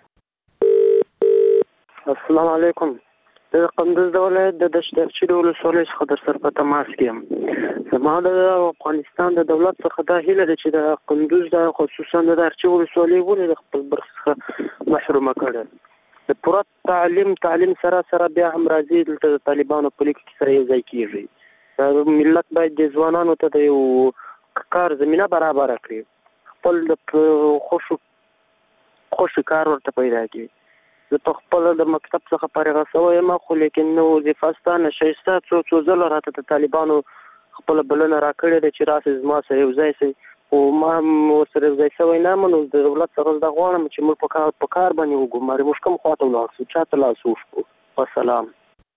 Speaker 10: السلام علیکم. د قندوز د ولایت د دشترچی د ولسوالۍ څخه در سره په تماس کې یم. زما د افغانستان د دولت څخه دا هیله ده چې د قندوز د خصوصا د دشترچی ولسوالۍ ولې د خپل برخې څخه محرومه کړه. د پوره تعلیم سره بیا هم راځي دلته د طالبانو په لیک کې سره یو ځای کېږي. ملت باید د ځوانانو ته د یو کار زمینه برابره کړي، خپل د خوشو کار ورته پیدا کړي. زه په خپل د مکتب څخه فارغه شوی یم، خو لیکن نو وظیفه ستا نشه شته. څو ځله راته د طالبانو خپله بلنه راکړې ده چې راسئ زما سره یو ځای شئ، خو ما هم ورسره یو ځای شوی نه یم. نو د دولت څخه زه غواړم چې موږ په کار باندې وګمارو، موږ کوم خواته ولاړ شو، چا ته لاس وښکو. والسلام.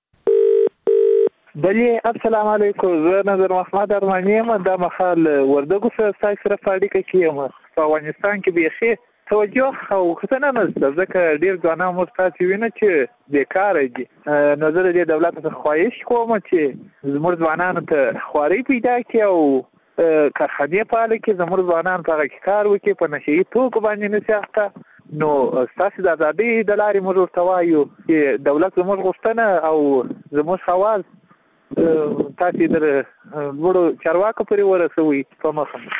Speaker 26: بلې السلام علیکم. زه نظر محمد ارماني یم، دا مهال وردګو سره ستاسو سره په اړیکه کې یم. په افغانستان کې بیخي توجه او ښه نه شته، ځکه ډېر ځوانان موږ تاسې وینو چې بیکاره دي. نو زه د دې دولت څخه خواهش کوم چې زموږ ځوانانو ته خوارۍ پیدا کړي او کارخانې فعاله کړي، زموږ ځوانان په هغه کې کار وکړي، په نشه یي توکو باندې نه اخته. نو ستاسې د ازادۍ د لارې موږ ورته وایو چې دولت زموږ غوښتنه او زموږ حواس تاسې در لوړو چارواکو پورې ورسوئ. په مخه.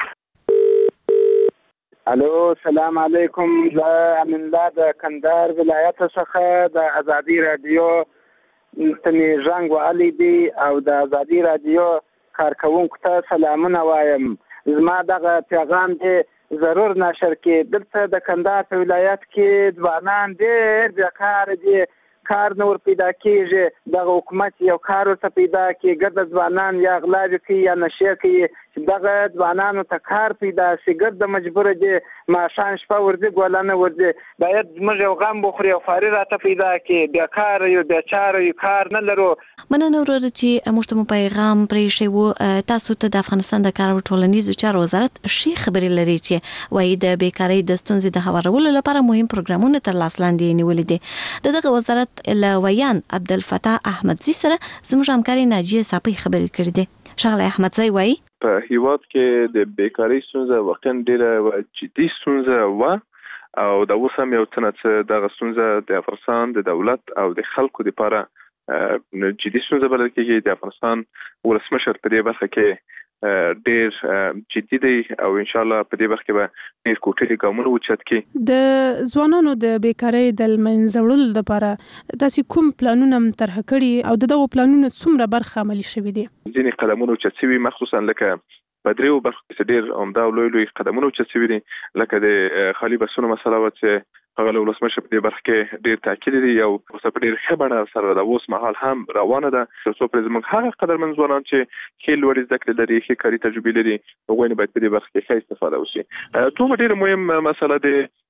Speaker 27: الو سلام علیکم. زه امین الله د کندهار ولایت څخه د ازادي راډیو ته مې زنګ وهلی دی او د ازادي راډیو کارکوونکو ته سلامونه وایم. زما دغه پیغام دی ضرور نشر کې. دلته د کندهار په ولایت کې ځوانان ډېر بیکاره دي، کار نه ور پیدا کېږي. دغه حکومت یو کار ورته پیدا کړي، ګرده ځوانان یا غلاوې کوي یا نشې کوي، چې دغه ځوانانو ته کار پیدا شي. ګرده مجبوره دي ماښام شپه ورځي ګوله نه ورځي. باید زموږ یو غم بخوري او خواري راته پیدا کړي. بیکاره یو بیچاره یو، کار نه لرو.
Speaker 15: مننه وروره چې موږ ته پیغام پرېښی و. تاسو ته د افغانستان د کار او ټولنیزو چارو وزارت ښې خبرې لري چې وایي د بیکارۍ د ستونزې د هوارولو لپاره مهم پروګرامونه تر لاس لاندې نیولي دي. د دغه وزارت له ویان عبدالفتاح احمدزي سره زموږ همکاري ناجیه صافي خبرې کړې دي. ښاغلی احمدزي وایي
Speaker 7: په هیواد کې د بیکارۍ ستونزه واقعا ډېره جدي ستونزه وه او دا اوس هم یو څه نه څه دغه ستونزه د افغانستان د دولت او د خلکو لپاره جدي ستونزه بلل کېږي. د افغانستان ولسمشر په دې برخه کې ډېر جدي دی او ان شاء الله په دې برخه کې به ډېر کوټلي ګامونه اوچت کړي.
Speaker 8: د ځوانانو د بیکارۍ د منځه وړلو لپاره تاسو کوم پلانونه طرح کړي او دغه پلانونه څومره برخه عملي شوي دي؟
Speaker 7: ځینې قدمونه اوچت شوي، مخصوصا لکه په دریو برخو کې ډېر عمده او لوی قدمونه اوچت شوي دي، لکه د خالي بسونو مسله وه چې هغه له ولسمشر په دې برخه کې ډېر تاکید دی او اوس په ډېر ښه بڼه سره د اوس مهال هم روانه ده. څو پر زموږ هغه قدرمن ځوانان چې ښې لوړې زده کړې لري، ښې کاري تجربې لري، هغوی نه باید په دې برخه کې ښه استفاده وشي. دومره ډېره مهم مسله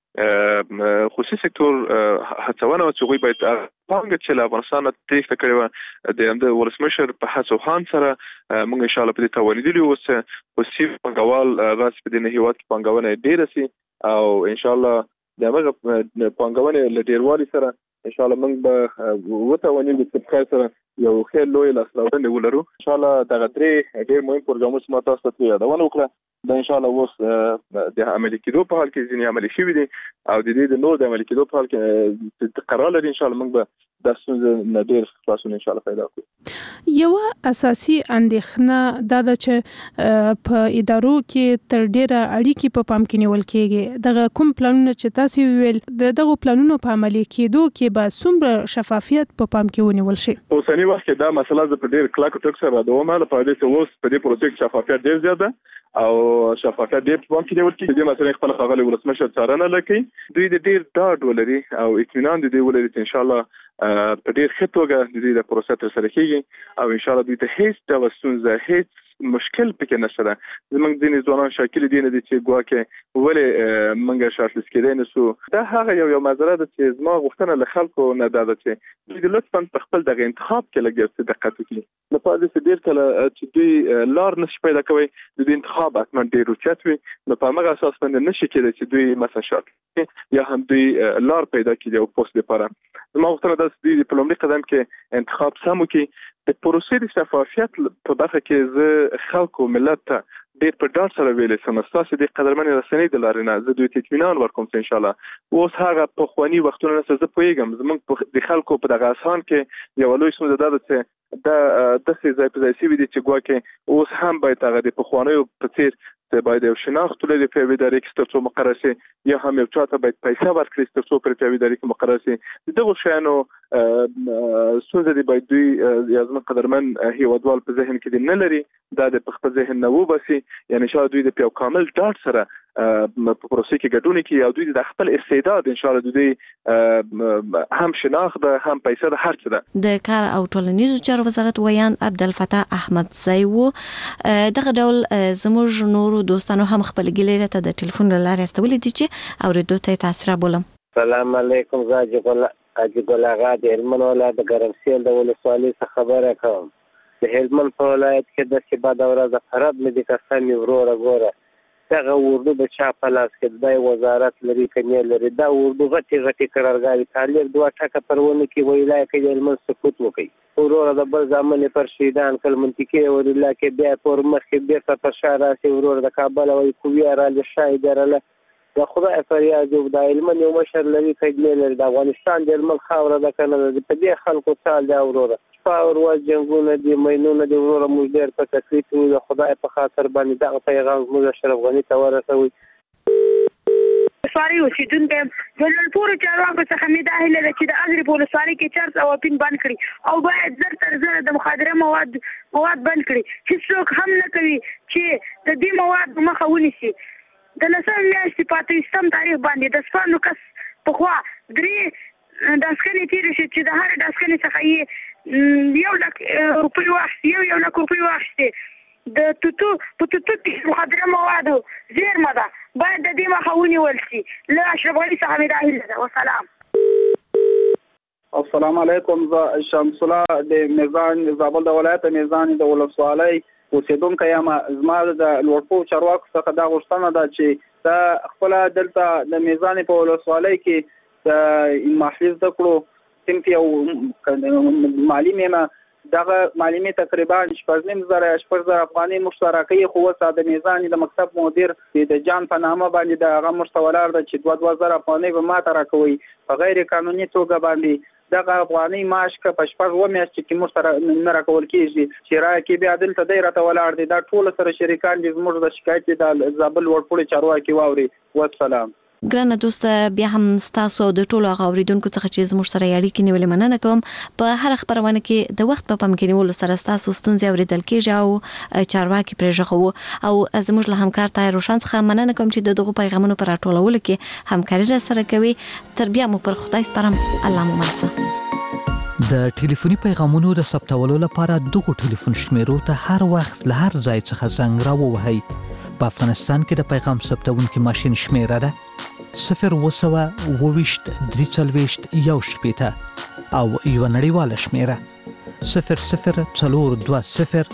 Speaker 7: د خصوصي سکتور هڅونه چې هغوی باید پانګه چې له افغانستانه تېښته کړې وه د همده ولسمشر په هڅو هان سره موږ انشاءالله په دې توانېدلي اوس خصوصي پانګوال راسي په دې هېواد کې پانګونه ډېره سي او انشاءالله د هغه پانګونې له ډېروالي سره انشاءالله موږ به وتوانېږو چې په خیر سره یو ښه لوی لاسته راوړنې ولرو. انشاءالله دغه درې ډېر مهم پروګرامونه چې ما تاسو ته یادونه وکړه دا انشاءالله اوس د عملي کېدو په حال کې ځینې عملي شوي دي او د دې د نور د عملي کېدو په حال کې قرار لري. انشاءالله موږ به دا ستونزه نه ډېر خلاصون انشاءالله پیدا کړو.
Speaker 8: یوه اساسي اندېښنه دا ده چې په ادارو کې تر ډېره اړیکې په پام کې نیول کېږي. دغه کوم پلانونه چې تاسو ویل د دغه پلانونو په عملي کېدو کې به څومره شفافیت په پام کې ونیول شي؟
Speaker 7: په اوسني وخت کې دا مسله زه په ډېر کلکو ټکو سره ردوم لپاره چې اوس په دې پروسې کې شفافیت ډېر زیات ده او شفافیت ډېر په پام کې نیول کېږي. دې مسلې خپل ښاغلي ولسمشر څارنه لکوي، دوی د ډېر ډاډ ولري او اطمینان د دې ولري چې انشاءالله په ډېر ښه توګه د دې د پروسې ترسره کېږي او انشاءالله دوی ته هیڅ ډول ستونزه هیڅ مشکل پکې نشته ده. زموږ ځینې ځوانان شاکل دي نه دي چې ګواکې ولې موږ شارټلیست کېدای نه سو. دا هغه یو مزره ده چې زما غوښتنه له خلکو نه دا ده چې دوی لطفا په خپل دغه انتخاب کې لږ څه دقت وکړي. لپاره داسې ډېر کله چې دوی لار نشي پیدا کوي د دوی انتخاب حتما ډېر اوچت وي، نو په همغه اساس باندې نشي کېدای چې دوی مثلا شارټ یا هم دوی لار پیدا کړي او پوسټ لپاره. زما غوښتنه ده چې دوی په لومړي قدم کې انتخاب سم وکړي. د پروسې د شفافیت په برخه کې زه خلکو ملت ته ډېر په ډاډ سره ویلی سم ستاسو د قدرمنې رسنۍ د لارې نه زه دوی ته اطمینان ورکوم چې انشاءالله اوس هغه پخواني وختونه نه زه پوهېږم زموږ د خلکو په دغه اذهان کې یوه لوی ستونزه دا ده چې دا داسې ځای په ځای شوي دي چې ګواکې اوس هم باید هغه د پخوانیو په څېر ته باید یو شناخت ولري په یوې ادارې کې تر څو مقرر شي یا هم یو چا ته باید پیسې ورکړي تر څو پر یوې ادارې کې مقرر شي. د دغو شیانو ستونزه دې باید دوی یا زموږ قدرمن هېوادوال په ذهن کې دې نه لري، دا د په خپل ذهن نه وباسي. یعنې انشاءالله دوی د یو کامل ډاډ سره په پروسې کې ګډون کوي او دوی د خپل استعداد انشاءالله دوی هم شناخت ده هم پیسې ده هر څه ده.
Speaker 15: د کار او ټولنیزو چارو وزارت ویان عبدالفتاح احمدزي و. دغه ډول زموږ نورو دوستانو هم خپل ګیلې ته د ټلیفون له لارې استولې دي چې اورېدو ته یې تاثیر بولم.
Speaker 27: سلام علیکم، زه حاجي ګل اغا د هلمند ولایت د ګرمسیل د ولسوالۍ څخه خبره کوم. د هلمند په ولایت کې داسې بده ورځ خراب مې دي که سمې وروره ګوره دغه اردو د چا په لاس کې دی وزارت لري که نه لري. دا اردو غټې کړرګاوې طالب دوه ټکه پر ونه کې ویلا کې د هلمند سقوط وکړي وروره د بل زامن پر شهیدان کل منطقې ویلا کې بیا پر مخکې بیرته پر شا راسي وروره د کابل وایي کوویه راله شاهد راله د خدای فریاد یو د هلمند یو مشر لري که نه لري. د افغانستان د هلمند خاوره ده که نه ده په دې خلکو سال دی وروره شپه ورځ جنګونه دي مینونه دي وروره موږ ډېر په تکلیف یو د خدای په خاطر باندې دغه پیغام زموږ اشرف غني ته ورسوئ.
Speaker 11: ولسوالۍ اوسېدونکی د لوړپوړو چارواکو څخه مې دا هیله ده چې د اغرب ولسوالۍ کې چرس او اپین بند کړي او باید زر تر زره د مخدره مواد بند کړي. هیڅوک هم نه کوي چې د دې مواد مخه ونیسي. د لسمې میاشتې په 28 تاریخ باندې د سپانو کس پخوا 3 داسکنې تیرې شي چې د هر داسکنې څخه یې 1 لک روپۍ واخیستې 1 لک روپۍ واخیستې د توتو په توتو کې مخدره موادو زیرمه ده باید د دې مخه ونیول شي له اشرف غني څخه مې دا هیله ده وسلام.
Speaker 1: السلام علیکم. زه شمس الله د میزان زابل د ولایت میزان د ولسوالۍ اوسیدونکی یم. زما د لوړپوړو چارواکو څخه دا غوښتنه ده چې د خپله دلته د میزان په ولسوالۍ کې د محلي زده کړو صنف یو معلم یم. دغه معلمي تقریبا 6,500 افغانۍ موږ ته راکوي، خو اوس د میزان د مکتب مدیر د جان په نامه باندې د هغه موږ ته ولاړ ده چې 2,000 افغانۍ به ما ته راکوي په غیر قانوني توګه باندې. دغه افغانۍ معاش که په 6 میاشتې کې موږ سره نه راکول کېږي چې راکې بیا دلته دی راته ولاړ دی. دا ټول سره شریکان دي زموږ د شکایت د زابل لوړپوړي چارواکي واوري. والسلام.
Speaker 15: ګرانه دوسته، بیا هم ستاسو د ټولو هغه اوریدونکو څخه چې زموږ سره اړیکې نیولې مننه کوم. په هر خبرونه کې د وخت په پام کې نیولو سره ستاسو ستونزې اوریدل کېږي او چارواکي پرې ژغورو او زموږ له همکار طاهر روشن څخه مننه کوم چې دغه پیغامونو پر راټولولو کې همکاري را سره کوي. تر بیا مو پر خدای سپارم. الله مو ملسه.
Speaker 4: د ټلیفوني پیغامونو د ثبتولو لپاره دغه ټلیفون شمیرو ته هر وخت له هر ځای څخه زنګ راووهئ. په افغانستان کې د پیغام ثبتونکي ماشین شمیره ده 0202341 او یو نړیواله شمیره 0042022112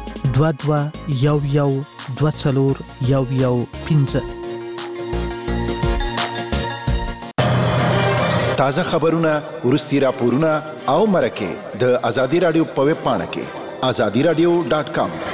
Speaker 12: تازه خبرونه، ورستي راپورونه او مرکه د ازادي رادیو په ویب پاڼه کې azadiradio.com